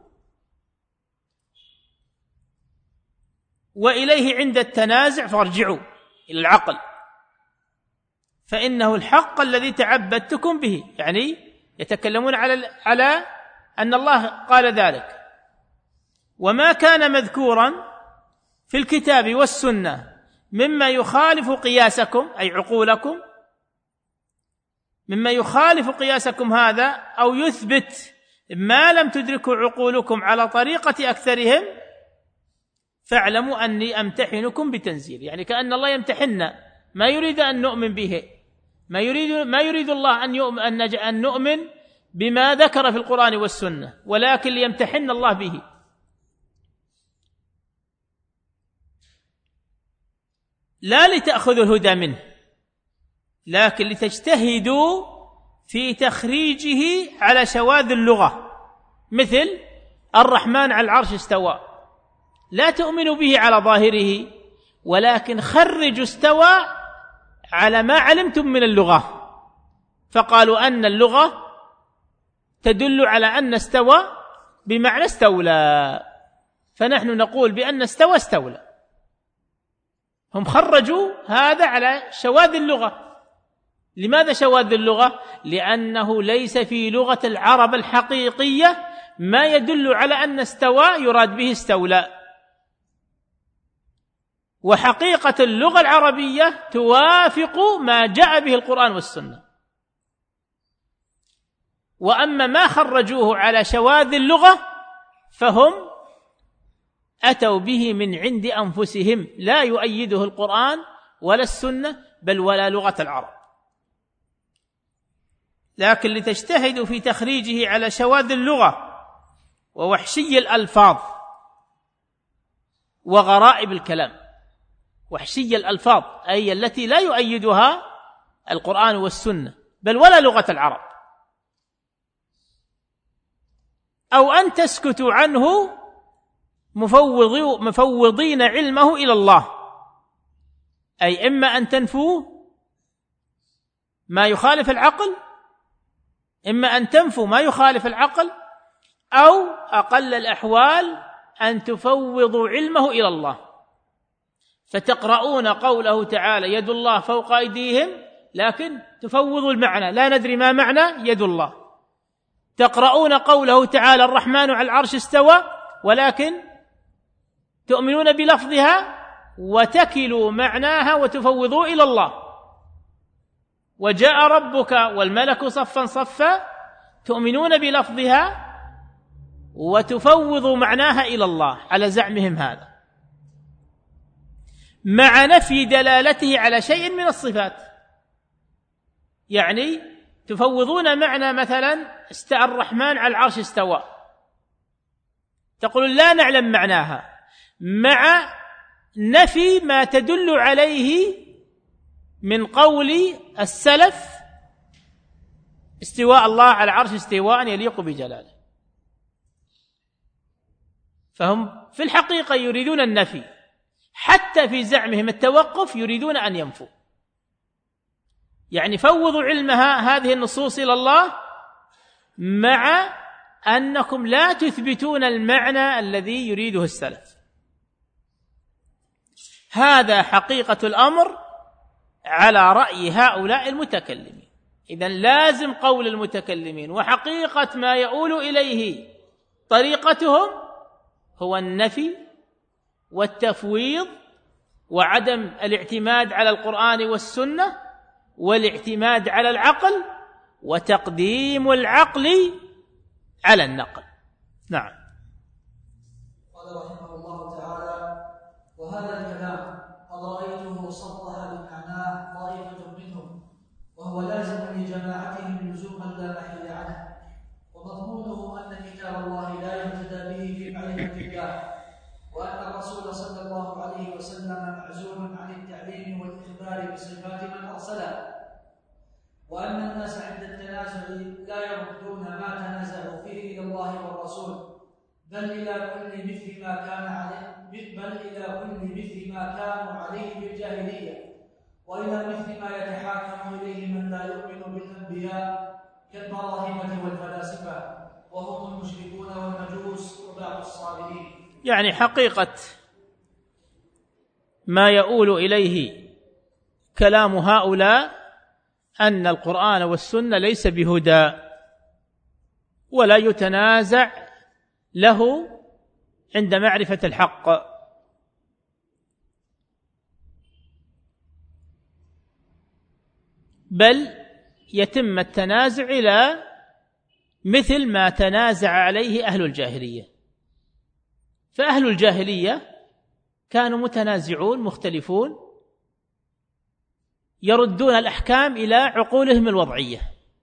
وإليه عند التنازع فارجعوا إلى العقل، فإنه الحق الذي تعبدتكم به، يعني يتكلمون على على أن الله قال ذلك. وما كان مذكورا في الكتاب والسنة مما يخالف قياسكم أي عقولكم، مما يخالف قياسكم هذا أو يثبت ما لم تدركوا عقولكم على طريقة أكثرهم، فاعلموا أني أمتحنكم بتنزيل. يعني كأن الله يمتحننا، ما يريد أن نؤمن به، ما يريد ما يريد الله أن يؤمن أن نؤمن بما ذكر في القرآن والسنة، ولكن ليمتحن الله به. لا لتأخذوا الهدى منه، لكن لتجتهدوا في تخريجه على شواذ اللغة، مثل الرحمن على العرش استوى، لا تؤمنوا به على ظاهره، ولكن خرجوا استوى على ما علمتم من اللغة، فقالوا أن اللغة تدل على أن استوى بمعنى استولى، فنحن نقول بأن استوى استولى. هم خرجوا هذا على شواذ اللغة. لماذا شواذ اللغة؟ لأنه ليس في لغة العرب الحقيقية ما يدل على أن استوى يراد به استولى، وحقيقة اللغة العربية توافق ما جاء به القرآن والسنة. وأما ما خرجوه على شواذ اللغة فهم أتوا به من عند أنفسهم، لا يؤيده القرآن ولا السنة بل ولا لغة العرب، لكن لتجتهدوا في تخريجه على شواذ اللغة ووحشي الألفاظ وغرائب الكلام. وحشي الألفاظ أي التي لا يؤيدها القرآن والسنة بل ولا لغة العرب، أو أن تسكتوا عنه مفوضين علمه إلى الله، أي إما أن تنفوا ما يخالف العقل، إما أن تنفوا ما يخالف العقل، أو أقل الأحوال أن تفوضوا علمه إلى الله. فتقرؤون قوله تعالى يد الله فوق أيديهم، لكن تفوضوا المعنى، لا ندري ما معنى يد الله. تقرؤون قوله تعالى الرحمن على العرش استوى، ولكن تؤمنون بلفظها وتكلوا معناها وتفوضوا إلى الله. وجاء ربك والملك صفا صفا، تؤمنون بلفظها وتفوضوا معناها إلى الله على زعمهم هذا، مع نفي دلالته على شيء من الصفات. يعني تفوضون معنى مثلا استوى الرحمن على العرش استوى، تقولون لا نعلم معناها، مع نفي ما تدل عليه من قول السلف استواء الله على العرش استواء يليق بجلاله. فهم في الحقيقة يريدون النفي، حتى في زعمهم التوقف يريدون أن ينفوا. يعني فوضوا علمها هذه النصوص إلى الله، مع أنكم لا تثبتون المعنى الذي يريده السلف. هذا حقيقة الأمر على رأي هؤلاء المتكلمين. إذن لازم قول المتكلمين وحقيقة ما يؤول إليه طريقتهم هو النفي والتفويض وعدم الاعتماد على القرآن والسنة، والاعتماد على العقل، وتقديم العقل على النقل. نعم. قال رحمه الله تعالى: وهذا الكلام قد رأيته صدح بمعناه طائفة منهم، وهو لازم لجماعتهم لزوما لا محيل عنه، ومضمونه أن كتاب الله لا يهتدى به في معرفة الله، وأن الرسول صلى الله عليه وسلم معزول عن التعليم والإخبار بصفات من أرسله، وأن الناس عند التنازع لا يردون ما تنازعوا فيه إلى الله والرسول، بل إلى كل مثل ما كان عليه بل إلى كل مثل ما كانوا عليه بالجاهلية، وإلى مثل ما يتحاكم إليه من لا يؤمن بالأنبياء كالبراهمة والفلاسفة، وهم المشركون والمجوس وبعض الصابرين. يعني حقيقة ما يؤول إليه كلام هؤلاء أن القرآن والسنة ليس بهدى ولا يتنازع له عند معرفة الحق، بل يتم التنازع إلى مثل ما تنازع عليه أهل الجاهلية. فأهل الجاهلية كانوا متنازعون مختلفون، يردون الأحكام إلى عقولهم الوضعية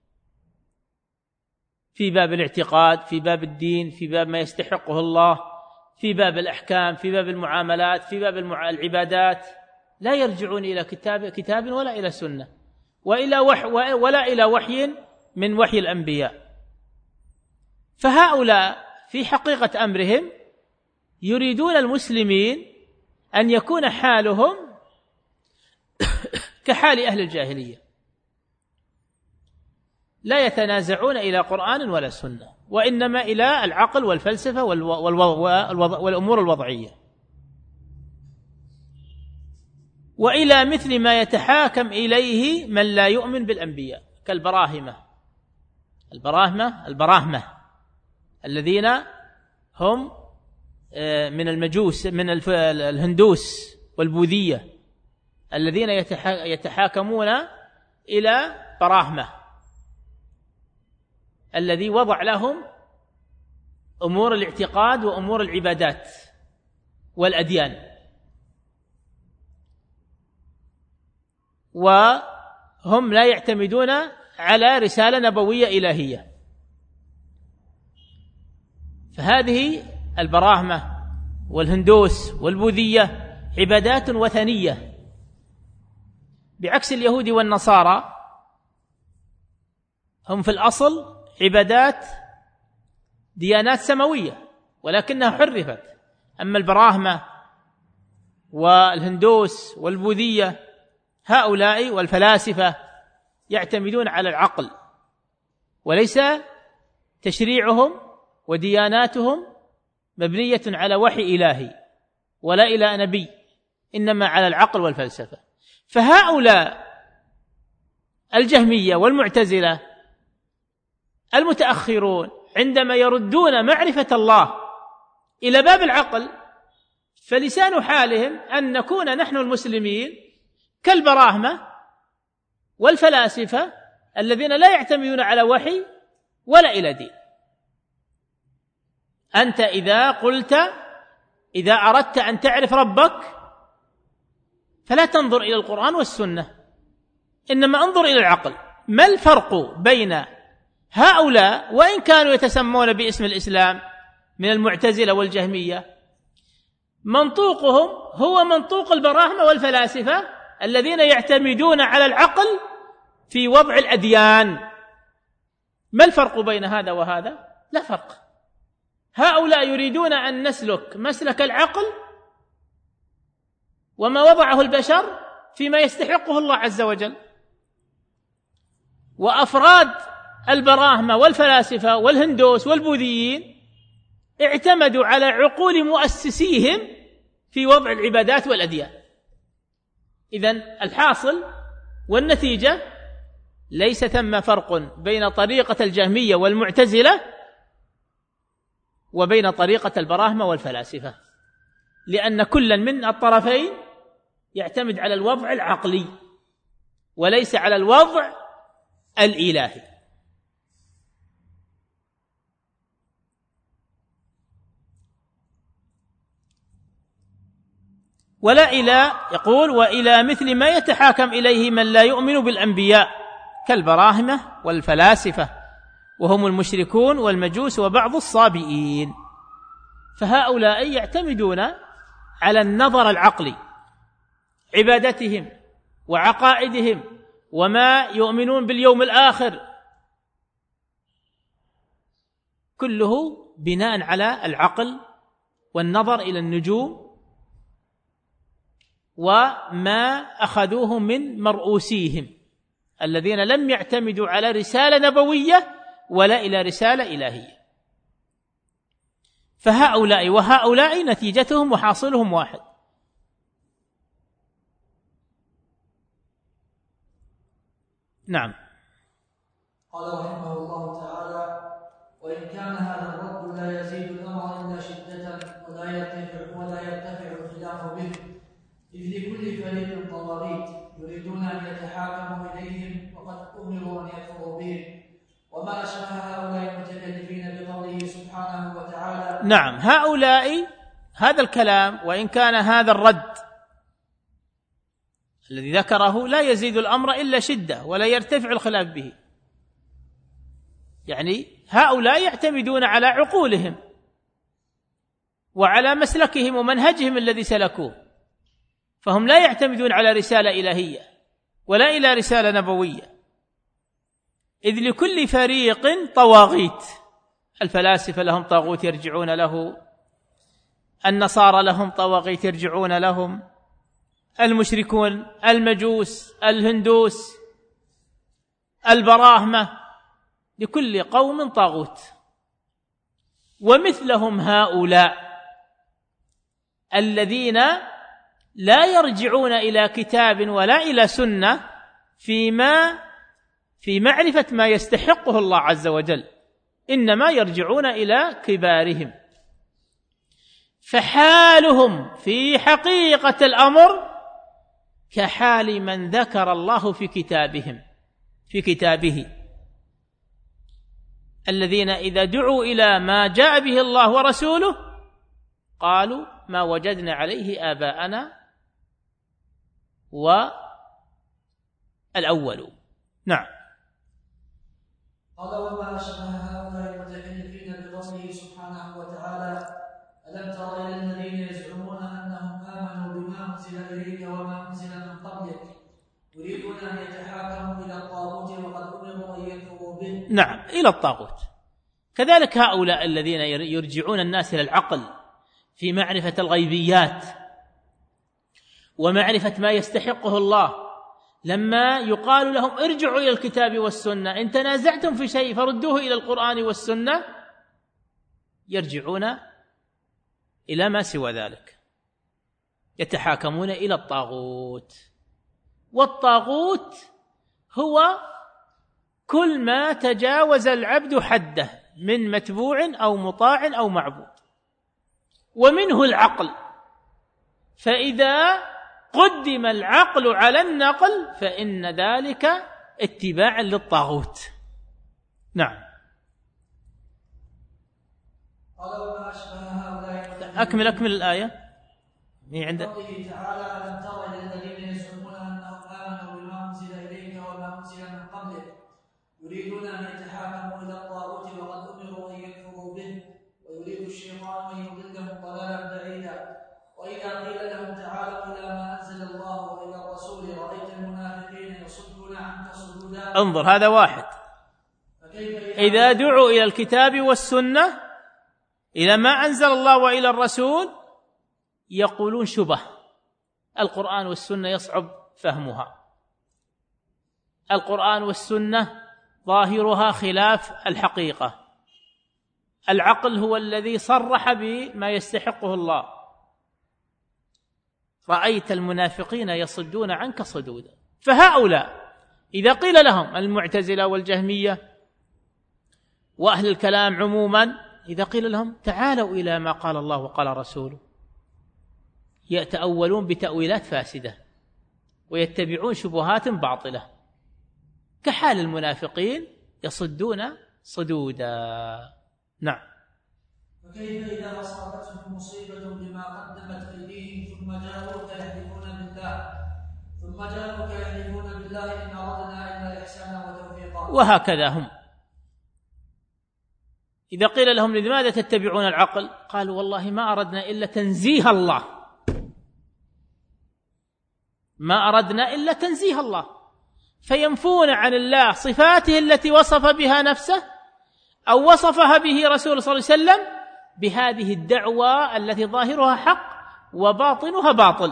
في باب الاعتقاد، في باب الدين، في باب ما يستحقه الله، في باب الأحكام، في باب المعاملات، في باب العبادات. لا يرجعون إلى كتاب كتاب ولا إلى سنة وإلى وحي ولا إلى وحي من وحي الأنبياء. فهؤلاء في حقيقة أمرهم يريدون المسلمين أن يكون حالهم كحال أهل الجاهلية، لا يتنازعون إلى قرآن ولا سنة، وإنما إلى العقل والفلسفة والأمور الوضعية، وإلى مثل ما يتحاكم إليه من لا يؤمن بالأنبياء كالبراهمة البراهمة البراهمة الذين هم من المجوس من الهندوس والبوذية، الذين يتحاكمون إلى براهمة الذي وضع لهم أمور الاعتقاد وأمور العبادات والأديان، وهم لا يعتمدون على رسالة نبوية إلهية. فهذه البراهمة والهندوس والبوذية عبادات وثنية، بعكس اليهود والنصارى هم في الأصل عبادات ديانات سماوية ولكنها حرفت. أما البراهمة والهندوس والبوذية هؤلاء والفلاسفة يعتمدون على العقل، وليس تشريعهم ودياناتهم مبنية على وحي إلهي ولا إلى نبي، إنما على العقل والفلسفة. فهؤلاء الجهمية والمعتزلة المتأخرون عندما يردون معرفة الله إلى باب العقل، فلسان حالهم أن نكون نحن المسلمين كالبراهمة والفلاسفة الذين لا يعتمدون على وحي ولا إلى دين. أنت إذا قلت إذا أردت أن تعرف ربك فلا تنظر إلى القرآن والسنة، إنما انظر إلى العقل. ما الفرق بين هؤلاء وإن كانوا يتسمون باسم الإسلام من المعتزلة والجهمية؟ منطوقهم هو منطوق البراهمة والفلاسفة الذين يعتمدون على العقل في وضع الأديان. ما الفرق بين هذا وهذا؟ لا فرق. هؤلاء يريدون أن نسلك مسلك العقل وما وضعه البشر فيما يستحقه الله عز وجل، وأفراد البراهمة والفلاسفة والهندوس والبوذيين اعتمدوا على عقول مؤسسيهم في وضع العبادات والأديان. إذن الحاصل والنتيجة ليس ثم فرق بين طريقة الجهمية والمعتزلة وبين طريقة البراهمة والفلاسفة، لأن كل من الطرفين يعتمد على الوضع العقلي وليس على الوضع الإلهي. ولا إلى يقول وإلى مثل ما يتحاكم إليه من لا يؤمن بالأنبياء كالبراهمة والفلاسفة وهم المشركون والمجوس وبعض الصابئين. فهؤلاء يعتمدون على النظر العقلي، عبادتهم وعقائدهم وما يؤمنون باليوم الآخر كله بناء على العقل والنظر إلى النجوم وما أخذوه من مرؤوسيهم الذين لم يعتمدوا على رسالة نبوية ولا إلى رسالة إلهية. فهؤلاء وهؤلاء نتيجتهم وحاصلهم واحد. نعم. قال رحمه الله تعالى: وإن كان هذا الرد لا يزيد الأمر إلا شدة ولا يرتفع ولا يرتفع الخلاف به، إذ لكل فريق طواغيت يريدون أن يتحاكموا إليهم وقد أمروا أن يكفروا به، وما أشبه هؤلاء المتكلفين بقوله سبحانه وتعالى. نعم، هؤلاء هذا الكلام وإن كان هذا الرد الذي ذكره لا يزيد الأمر إلا شدة ولا يرتفع الخلاف به، يعني هؤلاء يعتمدون على عقولهم وعلى مسلكهم ومنهجهم الذي سلكوه، فهم لا يعتمدون على رسالة إلهية ولا إلى رسالة نبوية، إذ لكل فريق طواغيت. الفلاسفة لهم طاغوت يرجعون له، النصارى لهم طواغيت يرجعون لهم، المشركون، المجوس، الهندوس، البراهمة، لكل قوم طاغوت. ومثلهم هؤلاء الذين لا يرجعون إلى كتاب ولا إلى سنة فيما في معرفة ما يستحقه الله عز وجل، إنما يرجعون إلى كبارهم، فحالهم في حقيقة الأمر كحال من ذكر الله في كتابهم في كتابه الذين إذا دعوا إلى ما جاء به الله ورسوله قالوا ما وجدنا عليه آباءنا والأول. نعم. قال: وما أشبه هؤلاء المتكلفين بقوله سبحانه وتعالى: ألم تر إلى الذين يزعمون أنهم آمنوا بما أنزل إليك وما أنزل من قبلك يريدون أن يتحاكموا إلى الطاغوت وقد أمروا أن يكفروا به. نعم، إلى الطاغوت. كذلك هؤلاء الذين يرجعون الناس إلى العقل في معرفة الغيبيات ومعرفة ما يستحقه الله، لما يقال لهم ارجعوا إلى الكتاب والسنة، إن تنازعتم في شيء فردوه إلى القرآن والسنة، يرجعون إلى ما سوى ذلك، يتحاكمون إلى الطاغوت. والطاغوت هو كل ما تجاوز العبد حده من متبوع أو مطاع أو معبود، ومنه العقل، فإذا قدم العقل على النقل فإن ذلك اتباع للطاغوت. نعم. أكمل أكمل الآية. هي عند قوله تعالى: ألم تر إلى الذين يزعمون أنهم آمنوا بما أنزل إليك وما أنزل من قبلك يريدون أن يتحاكموا إلى الطاغوت وقد أمروا أن يكفروا به ويريد الشيطان أن يضلهم ضلالا بعيدا. وإذا قيل لهم تعالوا إلى ما أنزل الله وإلى الرسول رأيت المنافقين يصدون عنك صدودا. انظر، هذا واحد. إذا دعوا إلى الكتاب والسنة إلى ما أنزل الله وإلى الرسول يقولون شبه، القرآن والسنة يصعب فهمها، القرآن والسنة ظاهرها خلاف الحقيقة، العقل هو الذي صرح بما يستحقه الله. رأيت المنافقين يصدون عنك صدودا. فهؤلاء إذا قيل لهم، المعتزلة والجهمية وأهل الكلام عموما، إذا قيل لهم تعالوا إلى ما قال الله وقال رسوله يتأولون بتأويلات فاسدة ويتبعون شبهات باطلة، كحال المنافقين يصدون صدودا. نعم. فكيف إذا أصابتهم مصيبة بما قدمت أيديهم ثم جاءوك يحلفون بالله ثم جاءوك يحلفون بالله إن أردنا إلا الإحسان وتوفيقا. وهكذا هم إذا قيل لهم لماذا تتبعون العقل قالوا والله ما أردنا إلا تنزيه الله، ما أردنا إلا تنزيه الله، فينفون عن الله صفاته التي وصف بها نفسه أو وصفها به رسول صلى الله عليه وسلم بهذه الدعوة التي ظاهرها حق وباطنها باطل.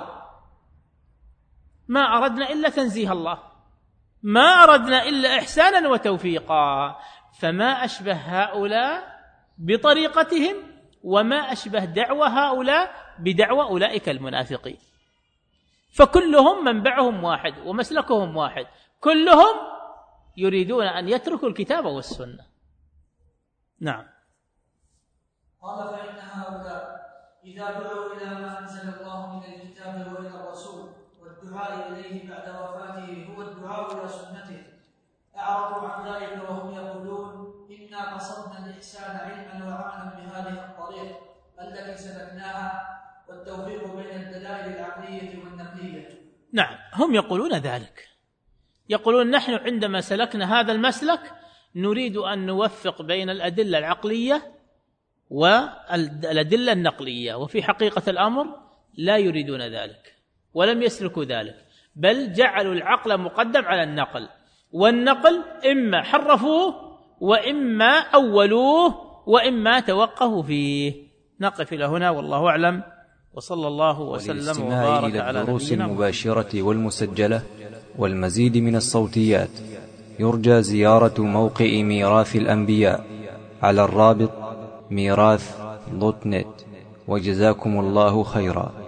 ما أردنا إلا تنزيه الله، ما أردنا إلا إحسانا وتوفيقا. فما أشبه هؤلاء بطريقتهم وما أشبه دعوة هؤلاء بدعوة أولئك المنافقين، فكلهم منبعهم واحد ومسلكهم واحد، كلهم يريدون أن يتركوا الكتاب والسنة. نعم. قال فإن هؤلاء إذا دعوا إلى ما أنزل الله من الكتاب وإلى الرسول والدعاء إليه بعد وفاته هو الدعاء إلى سنته أعرضوا عن ذلك وهم يقولون إنا قصدنا الإحسان علما وعملا بهذه الطريق التي سلكناها والتوفيق بين الدلائل العقلية والنقلية. نعم، هم يقولون ذلك، يقولون نحن عندما سلكنا هذا المسلك نريد أن نوفق بين الأدلة العقلية والأدلة النقلية، وفي حقيقة الأمر لا يريدون ذلك ولم يسلكوا ذلك، بل جعلوا العقل مقدم على النقل، والنقل إما حرفوه وإما أولوه وإما توقفوا فيه. نقف إلى هنا والله أعلم، وصلى الله وسلم وبارك على الدروس نبينا المباشرة والمسجلة والمزيد من الصوتيات يرجى زيارة موقع ميراث الأنبياء على الرابط ميراث دوت نت. وجزاكم الله خيرا.